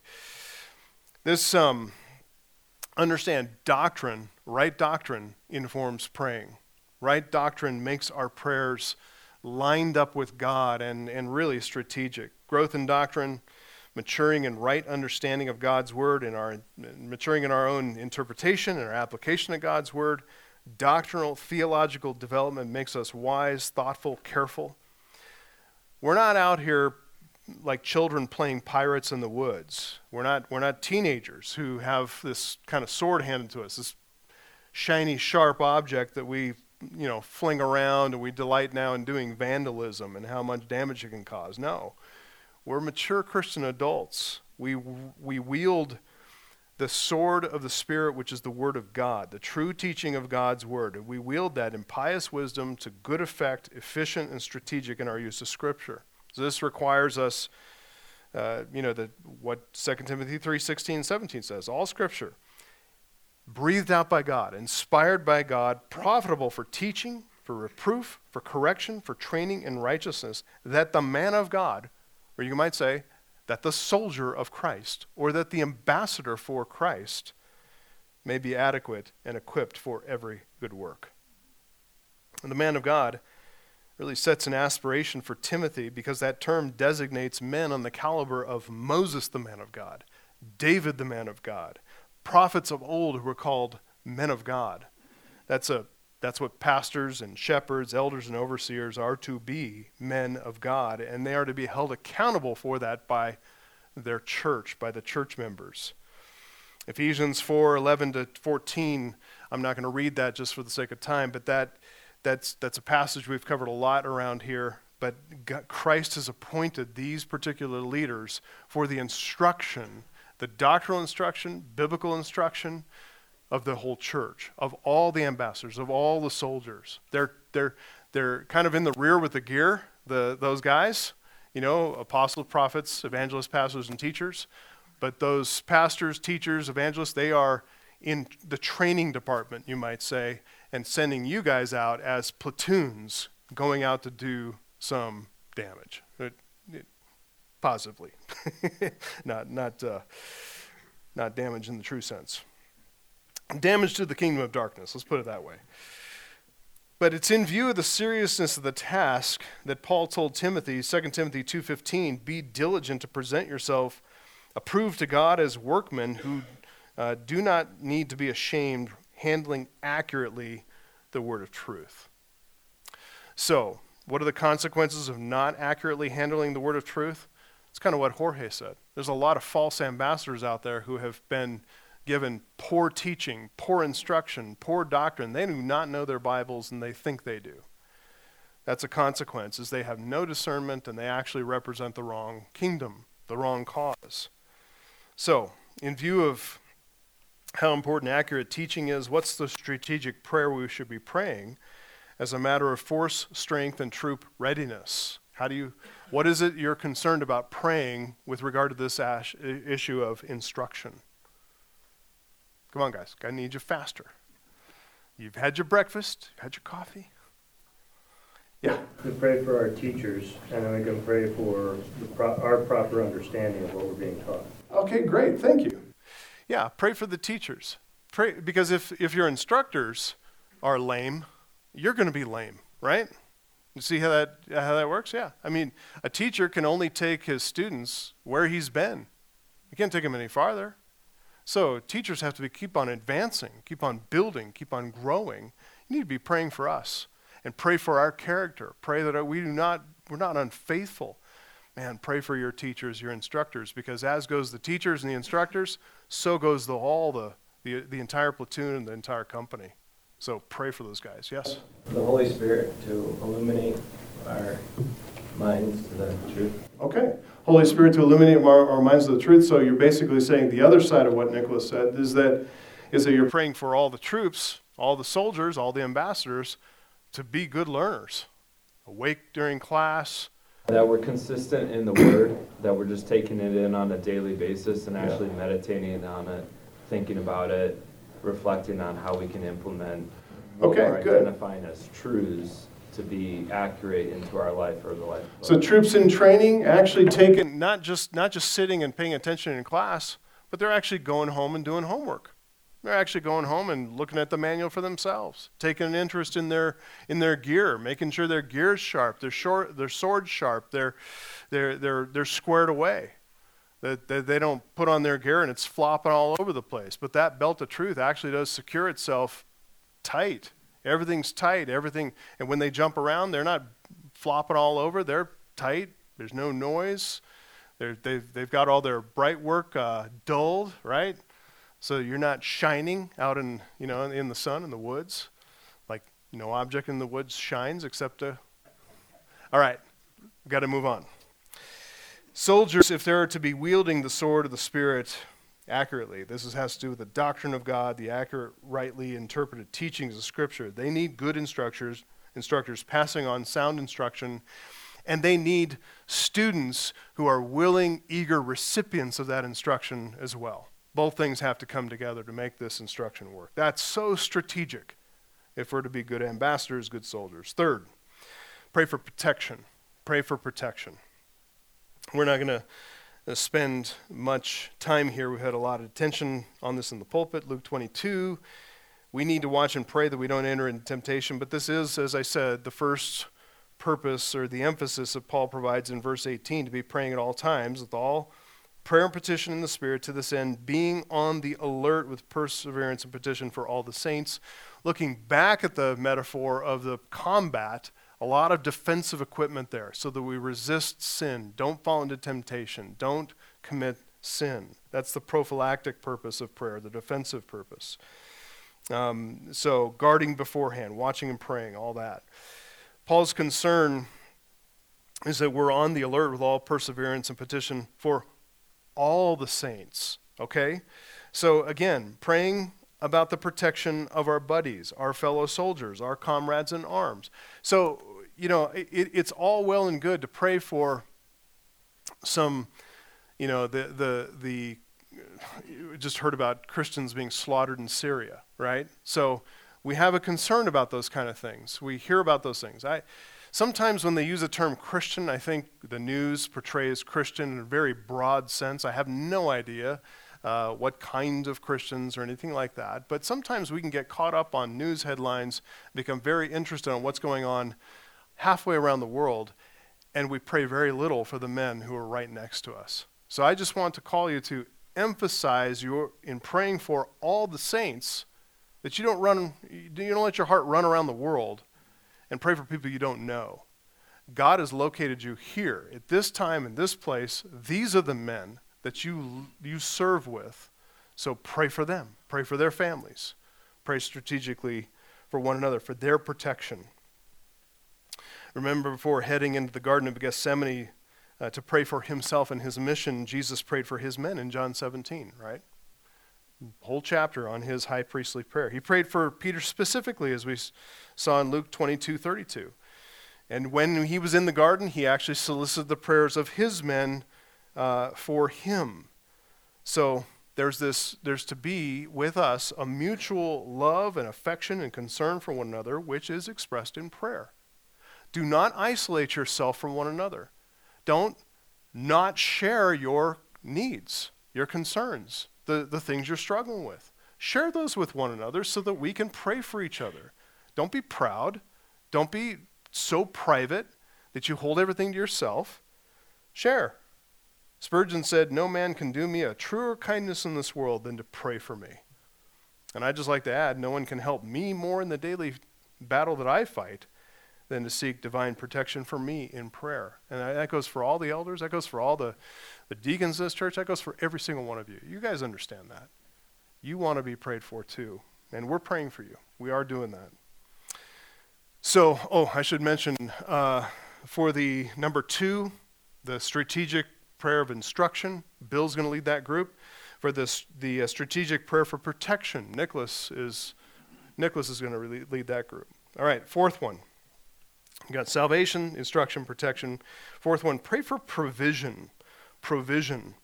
Speaker 7: This understand doctrine, right doctrine informs praying. Right doctrine makes our prayers lined up with God and really strategic. Growth in doctrine, maturing in right understanding of God's word, and maturing in our own interpretation and our application of God's word. Doctrinal, theological development makes us wise, thoughtful, careful. We're not out here like children playing pirates in the woods. We're not teenagers who have this kind of sword handed to us, this shiny, sharp object that we fling around, and we delight now in doing vandalism and how much damage it can cause. No. We're mature Christian adults. We wield the sword of the Spirit, which is the Word of God, the true teaching of God's Word. And we wield that in pious wisdom to good effect, efficient and strategic in our use of Scripture. So this requires us, what 2 Timothy 3:16, 17 says, all Scripture, breathed out by God, inspired by God, profitable for teaching, for reproof, for correction, for training in righteousness, that the man of God, or you might say, that the soldier of Christ, or that the ambassador for Christ, may be adequate and equipped for every good work. And the man of God really sets an aspiration for Timothy, because that term designates men on the caliber of Moses, the man of God, David, the man of God, prophets of old who were called men of God. That's what pastors and shepherds, elders and overseers are to be, men of God, and they are to be held accountable for that by their church, by the church members. Ephesians 4:11-14, I'm not going to read that just for the sake of time, but that's a passage we've covered a lot around here, but Christ has appointed these particular leaders for the instruction, the doctrinal instruction, biblical instruction, of the whole church, of all the ambassadors, of all the soldiers. They're kind of in the rear with the gear, those guys, apostles, prophets, evangelists, pastors, and teachers. But those pastors, teachers, evangelists, they are
Speaker 1: in the training department, you might say, and sending you guys out as platoons going out to do some damage. Positively. not damage in the true sense. Damage to the kingdom of darkness, let's put it that way. But it's in view of the seriousness of the task that Paul told Timothy, 2 Timothy 2:15, be diligent to present yourself approved to God as workmen who do not need to be ashamed, handling accurately the word of truth. So, what are the consequences of not accurately handling the word of truth? It's kind of what Jorge said. There's a lot of false ambassadors out there who have been given poor teaching, poor instruction, poor doctrine. They do not know their Bibles, and they think they do. That's a consequence, is they have no discernment, and they actually represent the wrong kingdom, the wrong cause. So, in view of how important accurate teaching is, what's the strategic prayer we should be praying as a matter of force, strength, and troop readiness? What is it you're concerned about praying with regard to this issue of instruction? Come on, guys. I need you faster. You've had your breakfast. You've had your coffee. Yeah.
Speaker 11: We pray for our teachers, and then we can pray for our proper understanding of what we're being taught.
Speaker 1: Okay, great. Thank you. Yeah, pray for the teachers. Pray, because if your instructors are lame, you're going to be lame, right? You see how that works? Yeah. I mean, a teacher can only take his students where he's been. You can't take him any farther. So teachers have to keep on advancing, keep on building, keep on growing. You need to be praying for us and pray for our character. Pray that we're not unfaithful. Man, pray for your teachers, your instructors, because as goes the teachers and the instructors, so goes the entire platoon and the entire company. So pray for those guys. Yes?
Speaker 3: The Holy Spirit to illuminate our minds to the truth.
Speaker 1: Okay. Holy Spirit to illuminate our minds to the truth. So you're basically saying the other side of what Nicholas said is that you're praying for all the troops, all the soldiers, all the ambassadors to be good learners, awake during class.
Speaker 14: That we're consistent in the Word, that we're just taking it in on a daily basis and actually meditating on it, thinking about it, reflecting on how we can implement what we're identifying as truths to be accurate into our life or the life of others.
Speaker 1: So troops in training actually taking, not just sitting and paying attention in class, but they're actually going home and doing homework. They're actually going home and looking at the manual for themselves, taking an interest in their gear, making sure their gear's sharp, their sword's sharp, they're squared away. That they don't put on their gear and it's flopping all over the place. But that belt of truth actually does secure itself tight. Everything's tight, everything. And when they jump around, they're not flopping all over. They're tight. There's no noise. They've got all their bright work dulled, right? So you're not shining out in the sun in the woods. Like no object in the woods shines except a... All right, we've got to move on. Soldiers, if they're to be wielding the sword of the Spirit accurately, this has to do with the doctrine of God, the accurate, rightly interpreted teachings of Scripture. They need good instructors passing on sound instruction, and they need students who are willing, eager recipients of that instruction as well. Both things have to come together to make this instruction work. That's so strategic if we're to be good ambassadors, good soldiers. Third, pray for protection. Pray for protection. We're not going to spend much time here. We've had a lot of attention on this in the pulpit. Luke 22. We need to watch and pray that we don't enter into temptation. But this is, as I said, the first purpose or the emphasis that Paul provides in verse 18, to be praying at all times with all prayer and petition in the Spirit, to this end, being on the alert with perseverance and petition for all the saints. Looking back at the metaphor of the combat, a lot of defensive equipment there so that we resist sin, don't fall into temptation, don't commit sin. That's the prophylactic purpose of prayer, the defensive purpose. So guarding beforehand, watching and praying, all that. Paul's concern is that we're on the alert with all perseverance and petition for all the saints, okay? So again, praying about the protection of our buddies, our fellow soldiers, our comrades in arms. So, it's all well and good to pray for some, the you just heard about Christians being slaughtered in Syria, right? So we have a concern about those kind of things. We hear about those things. Sometimes when they use the term Christian, I think the news portrays Christian in a very broad sense. I have no idea what kind of Christians or anything like that. But sometimes we can get caught up on news headlines, become very interested in what's going on halfway around the world, and we pray very little for the men who are right next to us. So I just want to call you to emphasize in praying for all the saints that you don't let your heart run around the world and pray for people you don't know. God has located you here at this time in this place. These are the men that you serve with. So pray for them. Pray for their families. Pray strategically for one another, for their protection. Remember, before heading into the Garden of Gethsemane to pray for himself and his mission, Jesus prayed for his men in John 17, right? Whole chapter on his high priestly prayer. He prayed for Peter specifically, as we saw in Luke 22:32. And when he was in the garden, he actually solicited the prayers of his men for him. So there's to be with us a mutual love and affection and concern for one another, which is expressed in prayer. Do not isolate yourself from one another. Don't not share your needs, your concerns, the things you're struggling with. Share those with one another so that we can pray for each other. Don't be proud. Don't be so private that you hold everything to yourself. Share. Spurgeon said, "No man can do me a truer kindness in this world than to pray for me." And I'd just like to add, no one can help me more in the daily battle that I fight than to seek divine protection for me in prayer. And that goes for all the elders. That goes for all the deacons in this church. That goes for every single one of you. You guys understand that. You want to be prayed for too. And we're praying for you. We are doing that. So, I should mention, for the number 2, the strategic prayer of instruction, Bill's going to lead that group. For the strategic prayer for protection, Nicholas is going to lead that group. All right, 4th one. You got salvation, instruction, protection. 4th one, pray for provision. Provision.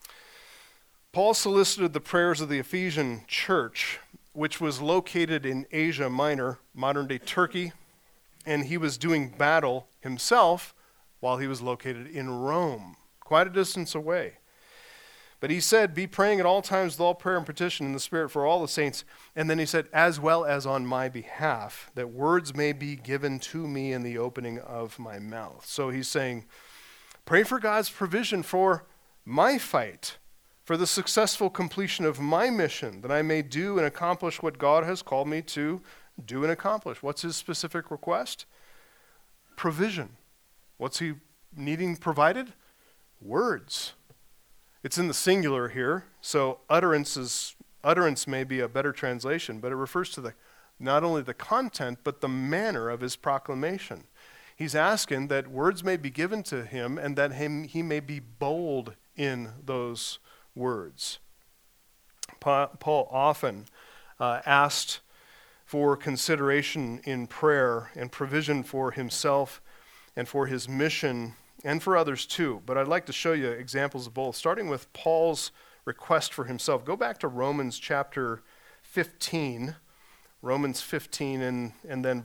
Speaker 1: Paul solicited the prayers of the Ephesian church, which was located in Asia Minor, modern-day Turkey, and he was doing battle himself while he was located in Rome, quite a distance away. But he said, be praying at all times with all prayer and petition in the Spirit for all the saints. And then he said, as well as on my behalf, that words may be given to me in the opening of my mouth. So he's saying, pray for God's provision for my fight, for the successful completion of my mission, that I may do and accomplish what God has called me to do and accomplish. What's his specific request? Provision. What's he needing provided? Words. It's in the singular here, so utterance may be a better translation, but it refers to not only the content, but the manner of his proclamation. He's asking that words may be given to him and that he may be bold in those words. Paul often asked for consideration in prayer and provision for himself and for his mission and for others too. But I'd like to show you examples of both, starting with Paul's request for himself. Go back to Romans chapter 15, Romans 15, and then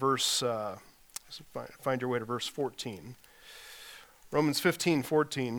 Speaker 1: find your way to verse 14. Romans 15:14,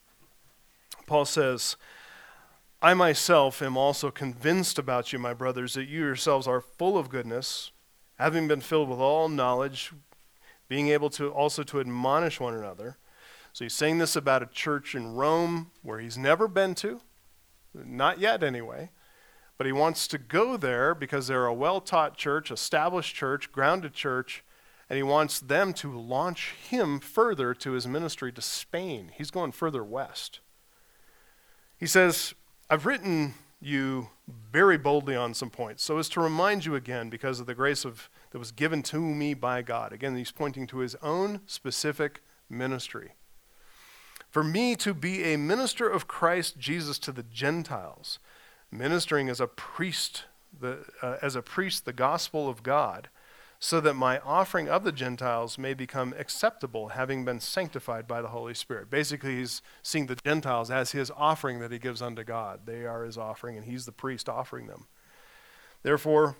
Speaker 1: Paul says, I myself am also convinced about you, my brothers, that you yourselves are full of goodness, having been filled with all knowledge, being able to also to admonish one another. So he's saying this about a church in Rome where he's never been to, not yet anyway, but he wants to go there because they're a well-taught church, established church, grounded church, and he wants them to launch him further to his ministry to Spain. He's going further west. He says, I've written you very boldly on some points, so as to remind you again because of the grace that was given to me by God. Again, he's pointing to his own specific ministry. For me to be a minister of Christ Jesus to the Gentiles, ministering as a priest, the gospel of God, so that my offering of the Gentiles may become acceptable, having been sanctified by the Holy Spirit. Basically, he's seeing the Gentiles as his offering that he gives unto God. They are his offering, and he's the priest offering them. Therefore,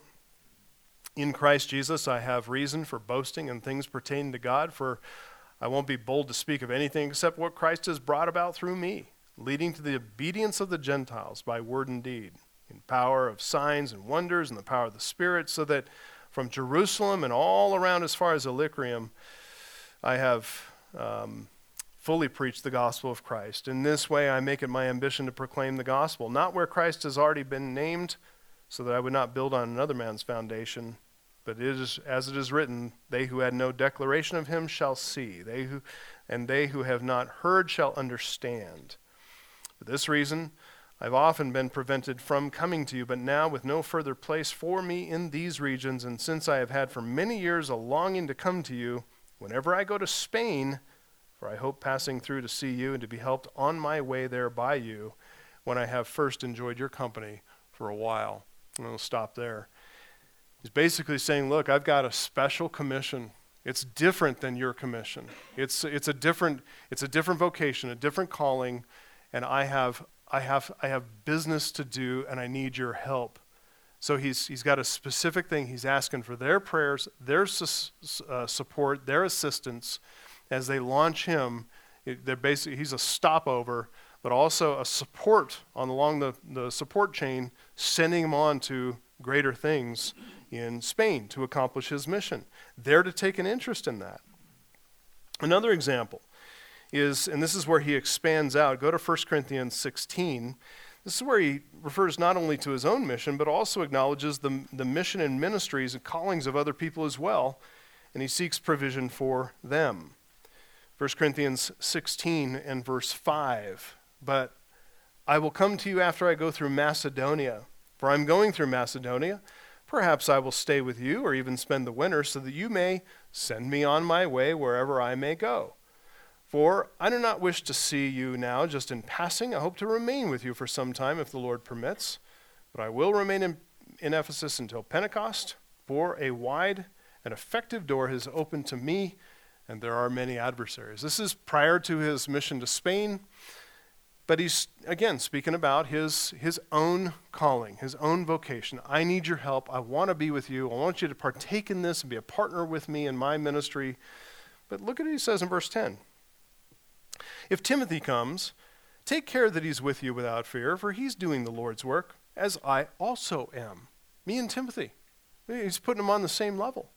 Speaker 1: in Christ Jesus, I have reason for boasting in things pertaining to God, for I won't be bold to speak of anything except what Christ has brought about through me, leading to the obedience of the Gentiles by word and deed, in power of signs and wonders, and the power of the Spirit, so that from Jerusalem and all around as far as Illyricum, I have fully preached the gospel of Christ. In this way, I make it my ambition to proclaim the gospel, not where Christ has already been named, so that I would not build on another man's foundation, but it is, as it is written, they who had no declaration of him shall see, they who have not heard shall understand. For this reason, I've often been prevented from coming to you, but now with no further place for me in these regions, and since I have had for many years a longing to come to you, whenever I go to Spain, for I hope passing through to see you and to be helped on my way there by you, when I have first enjoyed your company for a while. And we'll stop there. He's basically saying, look, I've got a special commission. It's different than your commission. It's a different vocation, a different calling, and I have business to do, and I need your help. So he's got a specific thing. He's asking for their prayers, their support, their assistance as they launch him. He's a stopover, but also a support along the support chain, sending him on to greater things in Spain to accomplish his mission. They're to take an interest in that. Another example is, and this is where he expands out, go to 1 Corinthians 16. This is where he refers not only to his own mission, but also acknowledges the mission and ministries and callings of other people as well, and he seeks provision for them. 1 Corinthians 16 and verse 5, but I will come to you after I go through Macedonia, for I'm going through Macedonia. Perhaps I will stay with you or even spend the winter so that you may send me on my way wherever I may go. For I do not wish to see you now just in passing. I hope to remain with you for some time if the Lord permits. But I will remain in Ephesus until Pentecost, for a wide and effective door has opened to me, and there are many adversaries. This is prior to his mission to Spain, but he's, again, speaking about his own calling, his own vocation. I need your help. I want to be with you. I want you to partake in this and be a partner with me in my ministry. But look at what he says in verse 10. If Timothy comes, take care that he's with you without fear, for he's doing the Lord's work, as I also am. Me and Timothy. He's putting him on the same level.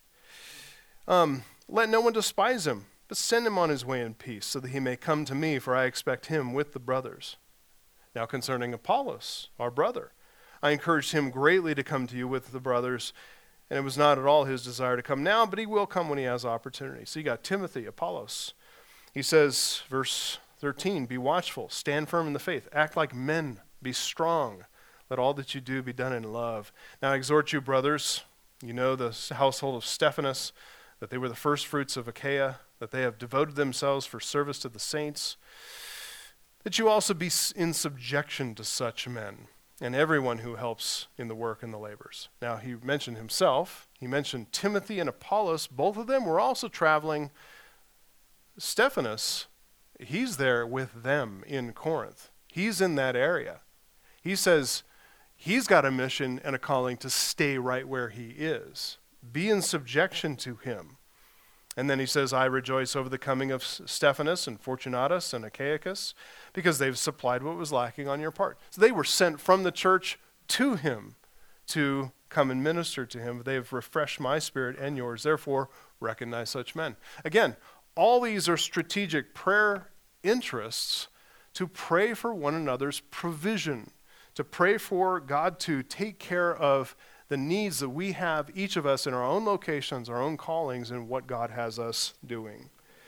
Speaker 1: Let no one despise him, but send him on his way in peace, so that he may come to me, for I expect him with the brothers. Now concerning Apollos, our brother, I encouraged him greatly to come to you with the brothers, and it was not at all his desire to come now, but he will come when he has opportunity. So you got Timothy, Apollos. He says, verse 13, be watchful, stand firm in the faith, act like men, be strong. Let all that you do be done in love. Now I exhort you, brothers, you know the household of Stephanas, that they were the first fruits of Achaia, that they have devoted themselves for service to the saints, that you also be in subjection to such men, and everyone who helps in the work and the labors. Now he mentioned himself, he mentioned Timothy and Apollos, both of them were also traveling. Stephanas, he's there with them in Corinth. He's in that area. He says he's got a mission and a calling to stay right where he is. Be in subjection to him. And then he says, I rejoice over the coming of Stephanas and Fortunatus and Achaicus, because they've supplied what was lacking on your part. So they were sent from the church to him to come and minister to him. They have refreshed my spirit and yours. Therefore, recognize such men. Again, all these are strategic prayer interests to pray for one another's provision, to pray for God to take care of the needs that we have, each of us in our own locations, our own callings, and what God has us doing.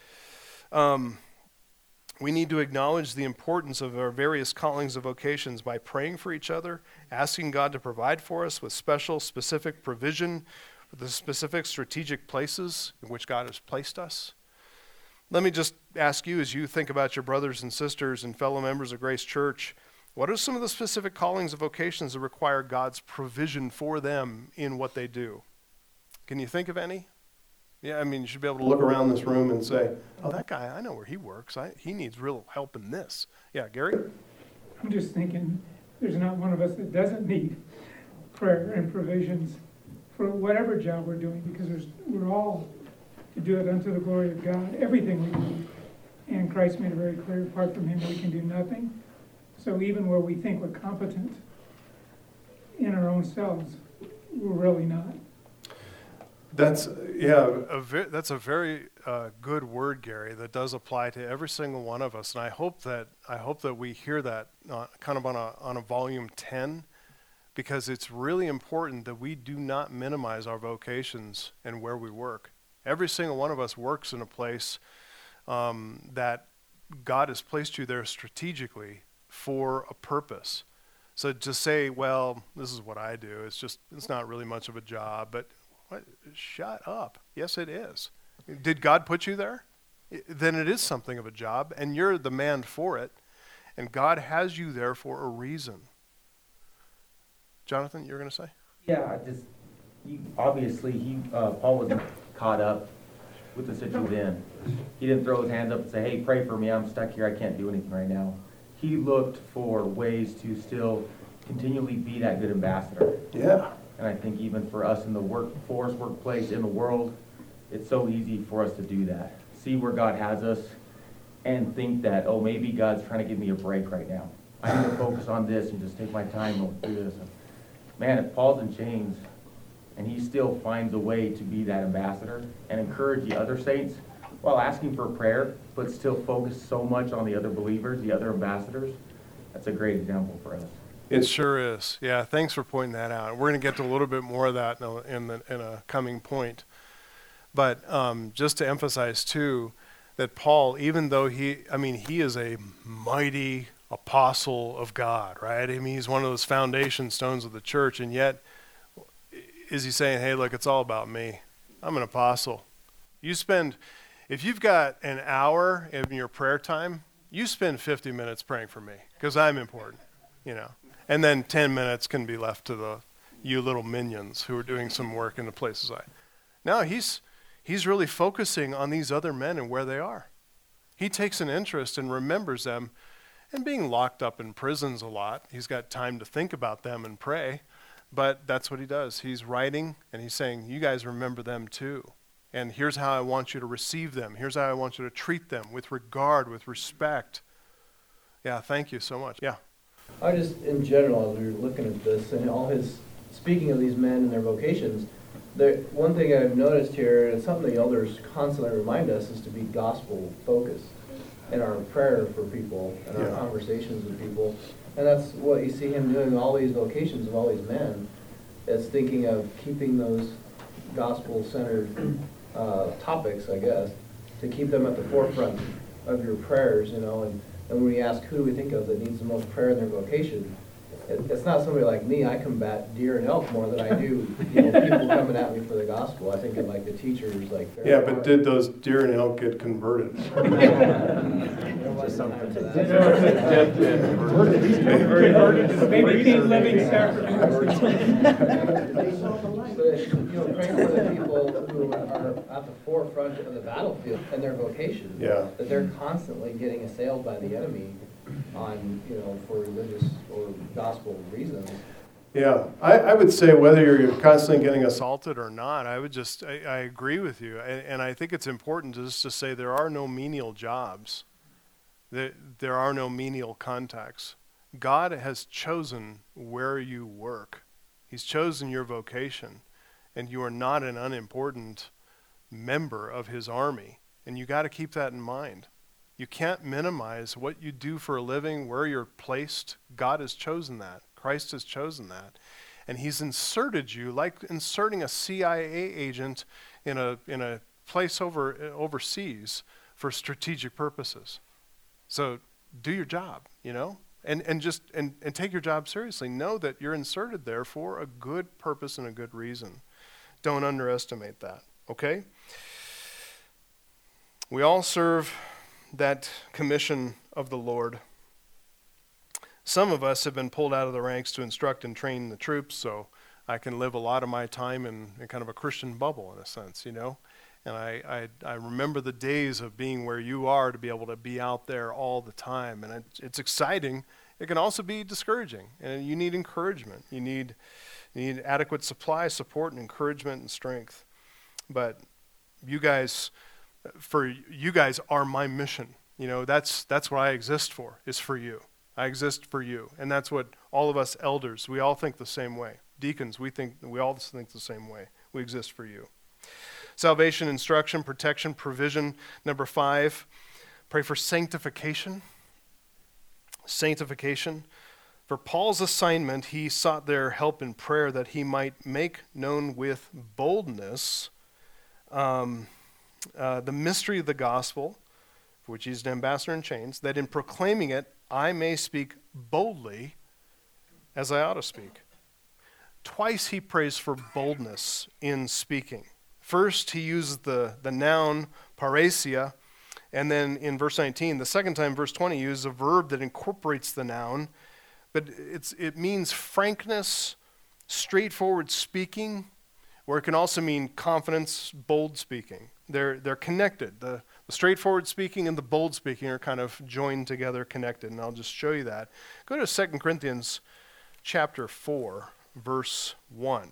Speaker 1: We need to acknowledge the importance of our various callings and vocations by praying for each other, asking God to provide for us with special, specific provision for the specific strategic places in which God has placed us. Let me just ask you, as you think about your brothers and sisters and fellow members of Grace Church, what are some of the specific callings and vocations that require God's provision for them in what they do? Can you think of any? Yeah, I mean, you should be able to look around this room and say, oh, that guy, I know where he works. He needs real help in this. Yeah, Gary?
Speaker 12: I'm just thinking, there's not one of us that doesn't need prayer and provisions for whatever job we're doing, because we're all to do it unto the glory of God, everything we do. And Christ made it very clear, apart from him, we can do nothing. So even where we think we're competent in our own selves, we're really not.
Speaker 1: That's that's a very good word, Gary. That does apply to every single one of us, and I hope that we hear that kind of on a volume 10, because it's really important that we do not minimize our vocations and where we work. Every single one of us works in a place that God has placed you there strategically for a purpose. So to say, well, this is what I do, it's not really much of a job, but what? Shut up. Yes, it is. Did God put you there? Then it is something of a job, and you're the man for it, and God has you there for a reason. Jonathan, you're going to say?
Speaker 15: Yeah, Paul wasn't caught up with the situation. He didn't throw his hands up and say, hey, pray for me, I'm stuck here, I can't do anything right now. He looked for ways to still continually be that good ambassador.
Speaker 1: Yeah.
Speaker 15: And I think even for us in the workforce, workplace, in the world, it's so easy for us to do that. See where God has us and think that, oh, maybe God's trying to give me a break right now. I need to focus on this and just take my time and do this. Man, if Paul's in chains and he still finds a way to be that ambassador and encourage the other saints while asking for prayer, but still focus so much on the other believers, the other ambassadors, that's a great example for us.
Speaker 1: It sure is. Yeah, thanks for pointing that out. We're going to get to a little bit more of that in a coming point. But just to emphasize, too, that Paul, even though he is a mighty apostle of God, right? I mean, he's one of those foundation stones of the church, and yet is he saying, hey, look, it's all about me. I'm an apostle. If you've got an hour in your prayer time, you spend 50 minutes praying for me, because I'm important, And then 10 minutes can be left to you little minions who are doing some work in the places No, he's really focusing on these other men and where they are. He takes an interest and remembers them, and being locked up in prisons a lot, he's got time to think about them and pray, but that's what he does. He's writing, and he's saying, you guys remember them too. And here's how I want you to receive them. Here's how I want you to treat them with regard, with respect. Yeah, thank you so much. Yeah.
Speaker 16: I just, in general, as we were looking at this, and all his, speaking of these men and their vocations, one thing I've noticed here, and something the elders constantly remind us, is to be gospel focused in our prayer for people and our conversations with people. And that's what you see him doing, all these vocations of all these men, is thinking of keeping those gospel-centered topics, I guess, to keep them at the forefront of your prayers, and when we ask who do we think of that needs the most prayer in their vocation, it's not somebody like me. I combat deer and elk more than I do people coming at me for the gospel. I think of like the teachers, like
Speaker 1: yeah. But did those deer and elk get converted?
Speaker 16: Just something to that.
Speaker 12: Maybe eating living sacrifices.
Speaker 16: Praying for the people who are at the forefront of the battlefield and their vocation.
Speaker 1: Yeah.
Speaker 16: That they're constantly getting assailed by the enemy on, for religious or gospel reasons.
Speaker 1: Yeah, I would say whether you're constantly getting assaulted or not, I agree with you. And I think it's important just to say there are no menial jobs. There are no menial contacts. God has chosen where you work. He's chosen your vocation. And you are not an unimportant member of his army. And you got to keep that in mind. You can't minimize what you do for a living, where you're placed. God has chosen that. Christ has chosen that. And he's inserted you like inserting a CIA agent in a place overseas for strategic purposes. So do your job, and take your job seriously. Know that you're inserted there for a good purpose and a good reason. Don't underestimate that, okay? We all serve that commission of the Lord. Some of us have been pulled out of the ranks to instruct and train the troops, so I can live a lot of my time in kind of a Christian bubble in a sense, And I remember the days of being where you are, to be able to be out there all the time. And it's exciting. It can also be discouraging. And you need encouragement. You need adequate supply, support, and encouragement and strength. But you guys are my mission. That's what I exist for, is for you. I exist for you. And that's what all of us elders, we all think the same way. Deacons, we all think the same way. We exist for you. Salvation, instruction, protection, provision. Number 5, pray for sanctification. Sanctification. For Paul's assignment, he sought their help in prayer that he might make known with boldness the mystery of the gospel, for which he's an ambassador in chains, that in proclaiming it, I may speak boldly as I ought to speak. Twice he prays for boldness in speaking. First, he uses the noun parousia, and then in verse 19, the second time, verse 20, he uses a verb that incorporates the noun, but it means frankness, straightforward speaking, or it can also mean confidence, bold speaking. They're connected. The straightforward speaking and the bold speaking are kind of joined together, connected, and I'll just show you that. Go to 2 Corinthians chapter 4, verse 1.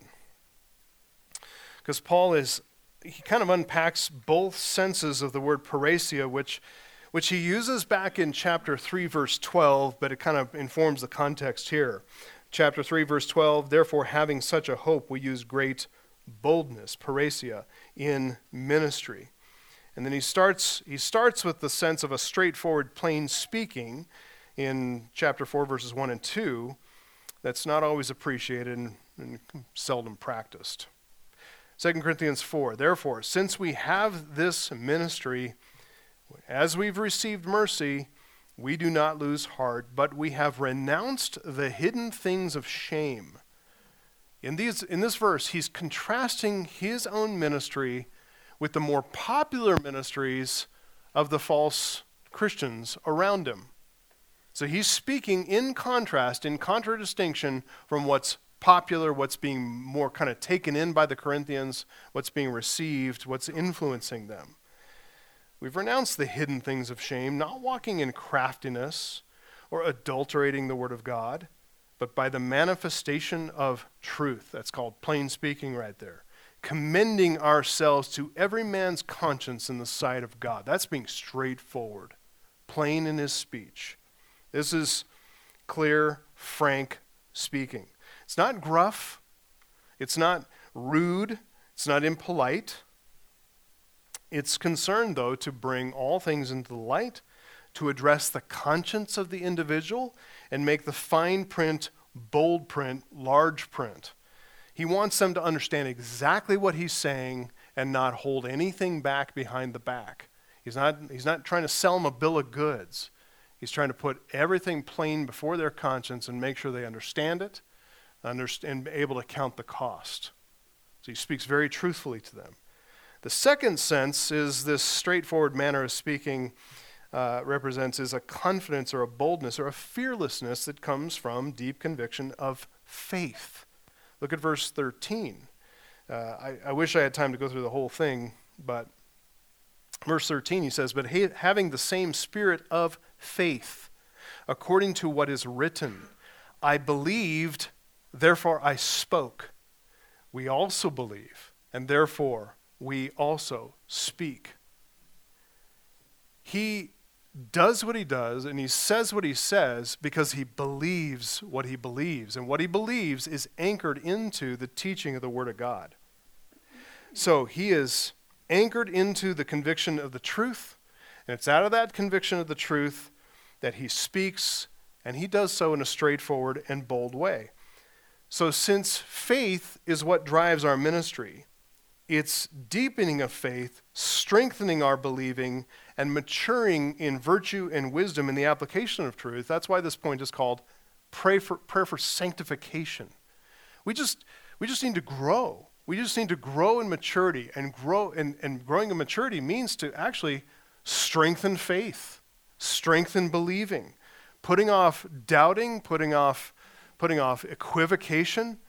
Speaker 1: Because Paul he kind of unpacks both senses of the word parousia, which he uses back in chapter 3, verse 12, but it kind of informs the context here. Chapter 3, verse 12, therefore, having such a hope, we use great boldness, parousia, in ministry. And then he starts with the sense of a straightforward, plain speaking in chapter 4, verses 1 and 2, that's not always appreciated and seldom practiced. 2 Corinthians 4, therefore, since we have this ministry, as we've received mercy, we do not lose heart, but we have renounced the hidden things of shame. In this verse, he's contrasting his own ministry with the more popular ministries of the false Christians around him. So he's speaking in contrast, in contradistinction from what's popular, what's being more kind of taken in by the Corinthians, what's being received, what's influencing them. We've renounced the hidden things of shame, not walking in craftiness or adulterating the word of God, but by the manifestation of truth. That's called plain speaking right there. Commending ourselves to every man's conscience in the sight of God. That's being straightforward, plain in his speech. This is clear, frank speaking. It's not gruff. It's not rude. It's not impolite. It's concerned, though, to bring all things into the light, to address the conscience of the individual, and make the fine print, bold print, large print. He wants them to understand exactly what he's saying and not hold anything back behind the back. He's not trying to sell them a bill of goods. He's trying to put everything plain before their conscience and make sure they understand it and be able to count the cost. So he speaks very truthfully to them. The second sense is this straightforward manner of speaking represents is a confidence or a boldness or a fearlessness that comes from deep conviction of faith. Look at verse 13. I wish I had time to go through the whole thing, but verse 13 he says, but having the same spirit of faith, according to what is written, I believed, therefore I spoke. We also believe, and therefore we also speak. He does what he does and he says what he says because he believes what he believes. And what he believes is anchored into the teaching of the Word of God. So he is anchored into the conviction of the truth, and it's out of that conviction of the truth that he speaks, and he does so in a straightforward and bold way. So since faith is what drives our ministry, it's deepening of faith, strengthening our believing, and maturing in virtue and wisdom in the application of truth. That's why this point is called prayer for sanctification. We just need to grow. We just need to grow in maturity, and growing in maturity means to actually strengthen faith, strengthen believing, putting off doubting, putting off equivocation,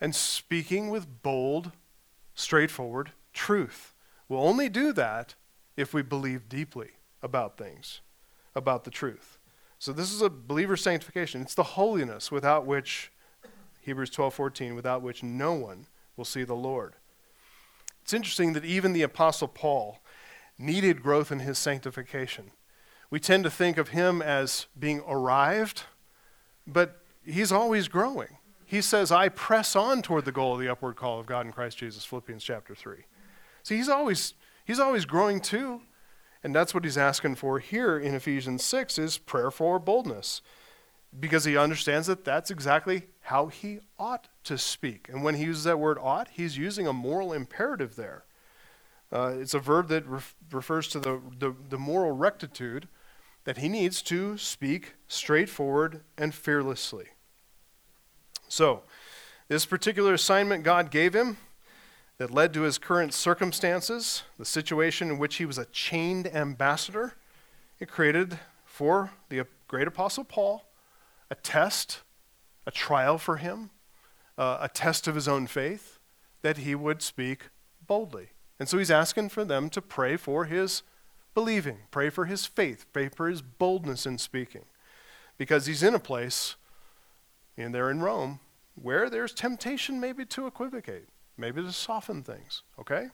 Speaker 1: and speaking with bold, straightforward truth. We'll only do that if we believe deeply about things, about the truth. So this is a believer sanctification. It's the holiness without which, Hebrews 12:14, without which no one will see the Lord. It's interesting that even the Apostle Paul needed growth in his sanctification. We tend to think of him as being arrived, but he's always growing. He says, I press on toward the goal of the upward call of God in Christ Jesus, Philippians chapter 3. See, he's always growing too. And that's what he's asking for here in Ephesians 6 is prayer for boldness. Because he understands that that's exactly how he ought to speak. And when he uses that word ought, he's using a moral imperative there. It's a verb that refers to the moral rectitude that he needs to speak straightforward and fearlessly. So, this particular assignment God gave him that led to his current circumstances, the situation in which he was a chained ambassador, it created for the great apostle Paul a test, a trial for him, a test of his own faith, that he would speak boldly. And so he's asking for them to pray for his believing, pray for his faith, pray for his boldness in speaking. Because he's in a place, and they're in Rome, where there's temptation maybe to equivocate, maybe to soften things, okay?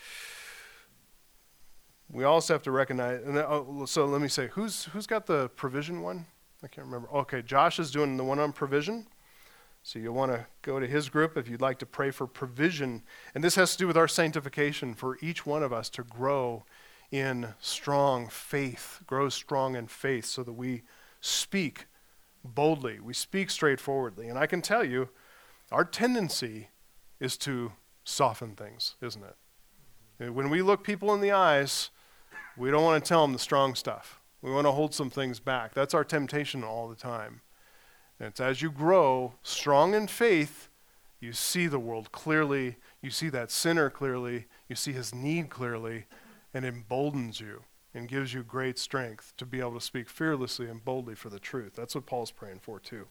Speaker 1: We also have to recognize, so let me say, who's got the provision one? I can't remember. Okay, Josh is doing the one on provision. So you'll want to go to his group if you'd like to pray for provision. And this has to do with our sanctification for each one of us to grow in strong faith, grow strong in faith so that we speak boldly, we speak straightforwardly. And I can tell you, our tendency is to soften things, isn't it? And when we look people in the eyes, we don't want to tell them the strong stuff. We want to hold some things back. That's our temptation all the time. And it's as you grow strong in faith, you see the world clearly, you see that sinner clearly, you see his need clearly, and emboldens you and gives you great strength to be able to speak fearlessly and boldly for the truth. That's what Paul's praying for too.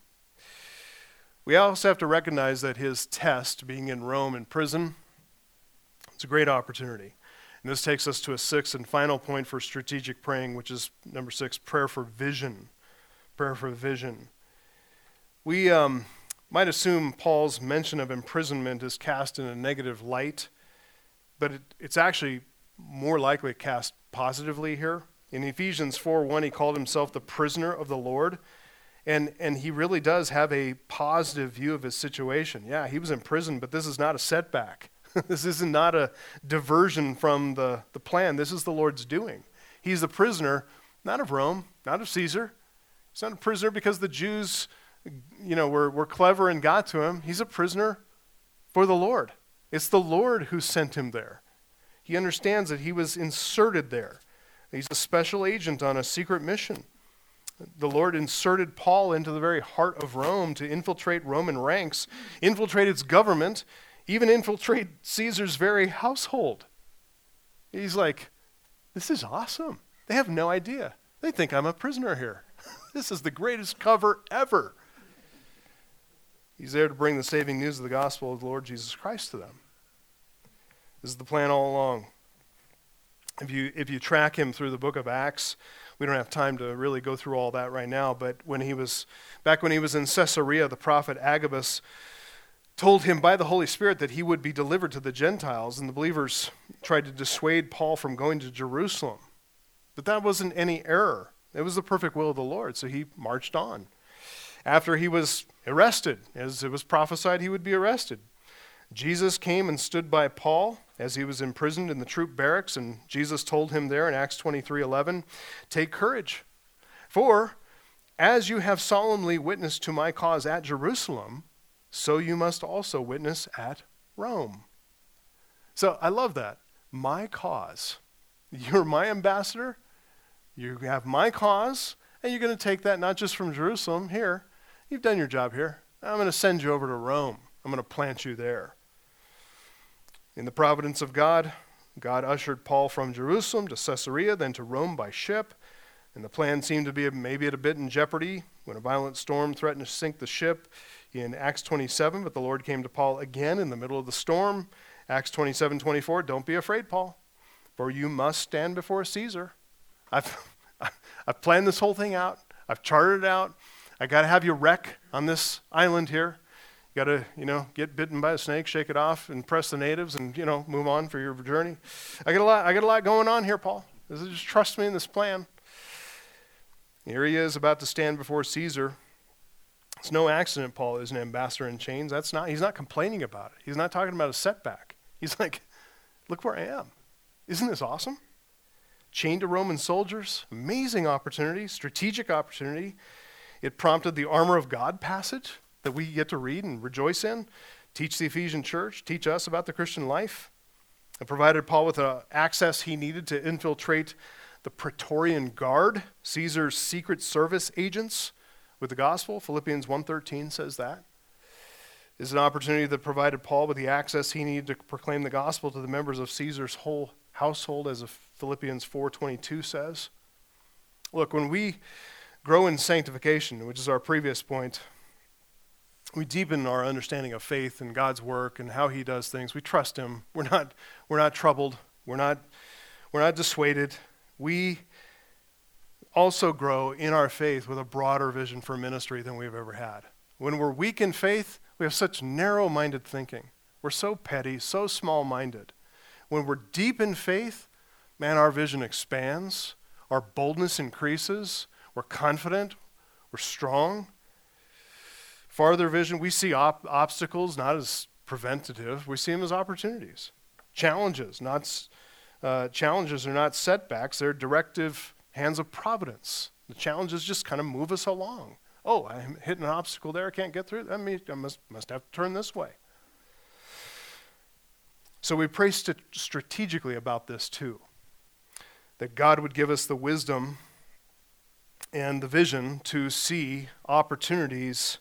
Speaker 1: We also have to recognize that his test, being in Rome in prison, it's a great opportunity. And this takes us to a sixth and final point for strategic praying, which is number 6, prayer for vision. Prayer for vision. We might assume Paul's mention of imprisonment is cast in a negative light, but it's actually more likely cast positively here. In Ephesians 4:1, he called himself the prisoner of the Lord, and he really does have a positive view of his situation. Yeah, he was in prison, but this is not a setback. This is not a diversion from the plan. This is the Lord's doing. He's the prisoner, not of Rome, not of Caesar. He's not a prisoner because the Jews, were clever and got to him. He's a prisoner for the Lord. It's the Lord who sent him there. He understands that he was inserted there. He's a special agent on a secret mission. The Lord inserted Paul into the very heart of Rome to infiltrate Roman ranks, infiltrate its government, even infiltrate Caesar's very household. He's like, this is awesome. They have no idea. They think I'm a prisoner here. This is the greatest cover ever. He's there to bring the saving news of the gospel of the Lord Jesus Christ to them. This is the plan all along. If you track him through the book of Acts, we don't have time to really go through all that right now, but when he was in Caesarea, the prophet Agabus told him by the Holy Spirit that he would be delivered to the Gentiles, and the believers tried to dissuade Paul from going to Jerusalem. But that wasn't any error. It was the perfect will of the Lord, so he marched on. After he was arrested, as it was prophesied he would be arrested, Jesus came and stood by Paul as he was imprisoned in the troop barracks, and Jesus told him there in Acts 23:11, "Take courage, for as you have solemnly witnessed to my cause at Jerusalem, so you must also witness at Rome." So I love that. My cause. You're my ambassador. You have my cause, and you're going to take that not just from Jerusalem. Here, you've done your job here. I'm going to send you over to Rome. I'm going to plant you there. In the providence of God, God ushered Paul from Jerusalem to Caesarea, then to Rome by ship. and the plan seemed to be maybe at a bit in jeopardy when a violent storm threatened to sink the ship in Acts 27, but the Lord came to Paul again in the middle of the storm. Acts 27:24, don't be afraid, Paul, for you must stand before Caesar. I've planned this whole thing out. I've charted it out. I got to have you wreck on this island here. You got to, get bitten by a snake, shake it off, impress the natives, and, move on for your journey. I got a lot going on here, Paul. Just trust me in this plan. Here he is about to stand before Caesar. It's no accident Paul is an ambassador in chains. He's not complaining about it. He's not talking about a setback. He's like, look where I am. Isn't this awesome? Chained to Roman soldiers, amazing opportunity, strategic opportunity. It prompted the armor of God passage that we get to read and rejoice in, teach the Ephesian church, teach us about the Christian life. It provided Paul with the access he needed to infiltrate the Praetorian Guard, Caesar's secret service agents, with the gospel. Philippians 1:13 says that. It's an opportunity that provided Paul with the access he needed to proclaim the gospel to the members of Caesar's whole household, as Philippians 4:22 says. Look, when we grow in sanctification, which is our previous point, we deepen our understanding of faith and God's work and how he does things. We trust him. We're not troubled. We're not dissuaded. We also grow in our faith with a broader vision for ministry than we've ever had. When we're weak in faith, we have such narrow-minded thinking. We're so petty, so small-minded. When we're deep in faith, man, our vision expands. Our boldness increases. We're confident. We're strong. Farther vision, we see obstacles not as preventative. We see them as opportunities. Challenges are not setbacks. They're directive hands of providence. The challenges just kind of move us along. Oh, I'm hitting an obstacle there. I can't get through it. That means I must have to turn this way. So we pray strategically about this too, that God would give us the wisdom and the vision to see opportunities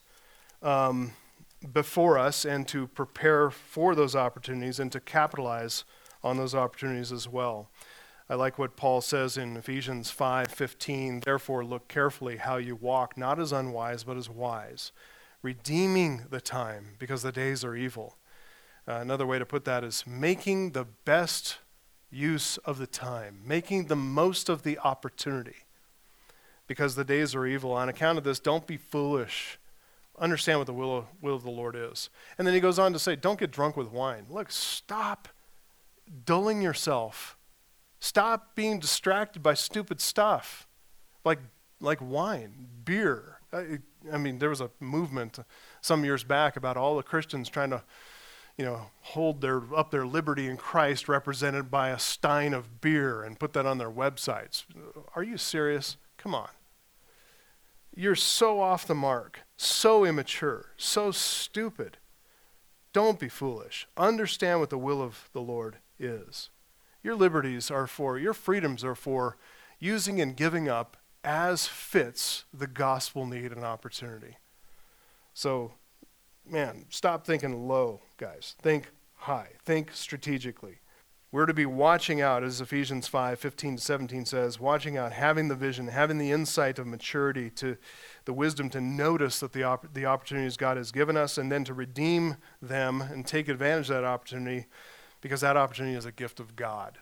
Speaker 1: before us and to prepare for those opportunities and to capitalize on those opportunities as well. I like what Paul says in Ephesians 5:15, therefore look carefully how you walk, not as unwise, but as wise, redeeming the time because the days are evil. Another way to put that is making the best use of the time, making the most of the opportunity because the days are evil. On account of this, don't be foolish. Understand what the will of the Lord is. And then he goes on to say, don't get drunk with wine. Look, stop dulling yourself. Stop being distracted by stupid stuff like wine, beer. I mean, there was a movement some years back about all the Christians trying to, hold up their liberty in Christ represented by a stein of beer and put that on their websites. Are you serious? Come on. You're so off the mark, so immature, so stupid. Don't be foolish. Understand what the will of the Lord is. Your liberties are for, your freedoms are for using and giving up as fits the gospel need and opportunity. So, man, stop thinking low, guys. Think high. Think strategically. We're to be watching out, as Ephesians 5:15-17 says, watching out, having the vision, having the insight of maturity, to the wisdom to notice that the opportunities God has given us, and then to redeem them and take advantage of that opportunity, because that opportunity is a gift of God.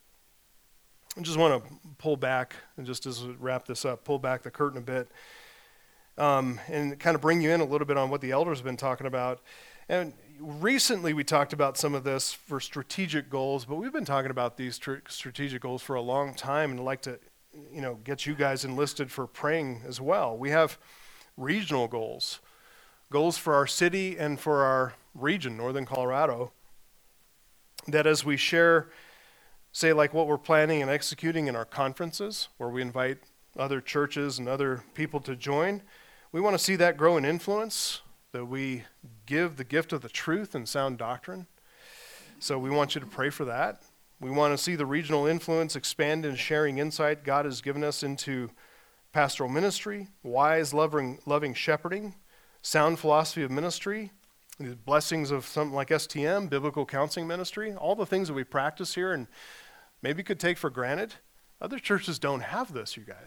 Speaker 1: I just want to pull back, and just as we wrap this up, pull back the curtain a bit, and kind of bring you in a little bit on what the elders have been talking about. And recently we talked about some of this for strategic goals, but we've been talking about these strategic goals for a long time, and I'd like to, get you guys enlisted for praying as well. We have regional goals for our city and for our region, Northern Colorado, that as we share, say, like what we're planning and executing in our conferences, where we invite other churches and other people to join, we want to see that grow in influence, that we give the gift of the truth and sound doctrine. So we want you to pray for that. We want to see the regional influence expand in sharing insight God has given us into pastoral ministry, wise, loving shepherding, sound philosophy of ministry, the blessings of something like STM, biblical counseling ministry, all the things that we practice here and maybe could take for granted. Other churches don't have this, you guys.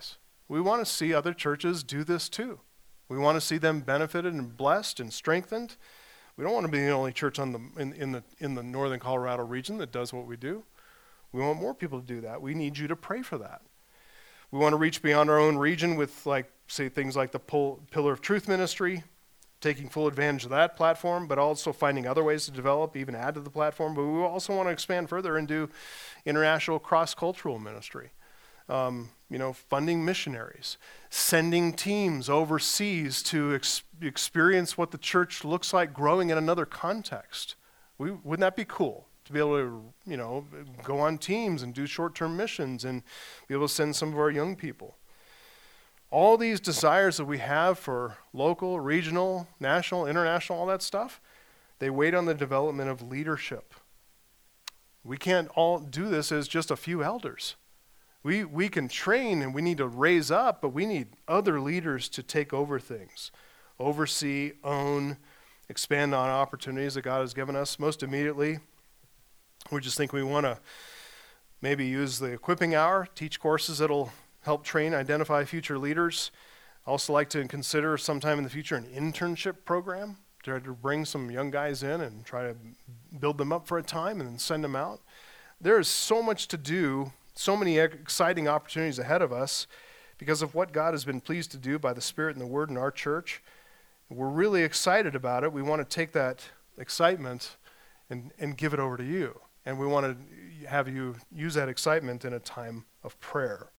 Speaker 1: We want to see other churches do this too. We want to see them benefited and blessed and strengthened. We don't want to be the only church in the northern Colorado region that does what we do. We want more people to do that. We need you to pray for that. We want to reach beyond our own region with, like, say, things like the Pillar of Truth ministry, taking full advantage of that platform, but also finding other ways to develop, even add to the platform. But we also want to expand further and do international cross-cultural ministry. Funding missionaries, sending teams overseas to experience what the church looks like growing in another context. Wouldn't that be cool to be able to, go on teams and do short-term missions and be able to send some of our young people? All these desires that we have for local, regional, national, international, all that stuff, they wait on the development of leadership. We can't all do this as just a few elders. We can train and we need to raise up, but we need other leaders to take over things, oversee, own, expand on opportunities that God has given us. Most immediately, we just think we want to maybe use the equipping hour, teach courses that'll help train, identify future leaders. I also like to consider sometime in the future an internship program, try to bring some young guys in and try to build them up for a time and then send them out. There is so much to do, so many exciting opportunities ahead of us because of what God has been pleased to do by the Spirit and the Word in our church. We're really excited about it. We want to take that excitement and give it over to you. And we want to have you use that excitement in a time of prayer.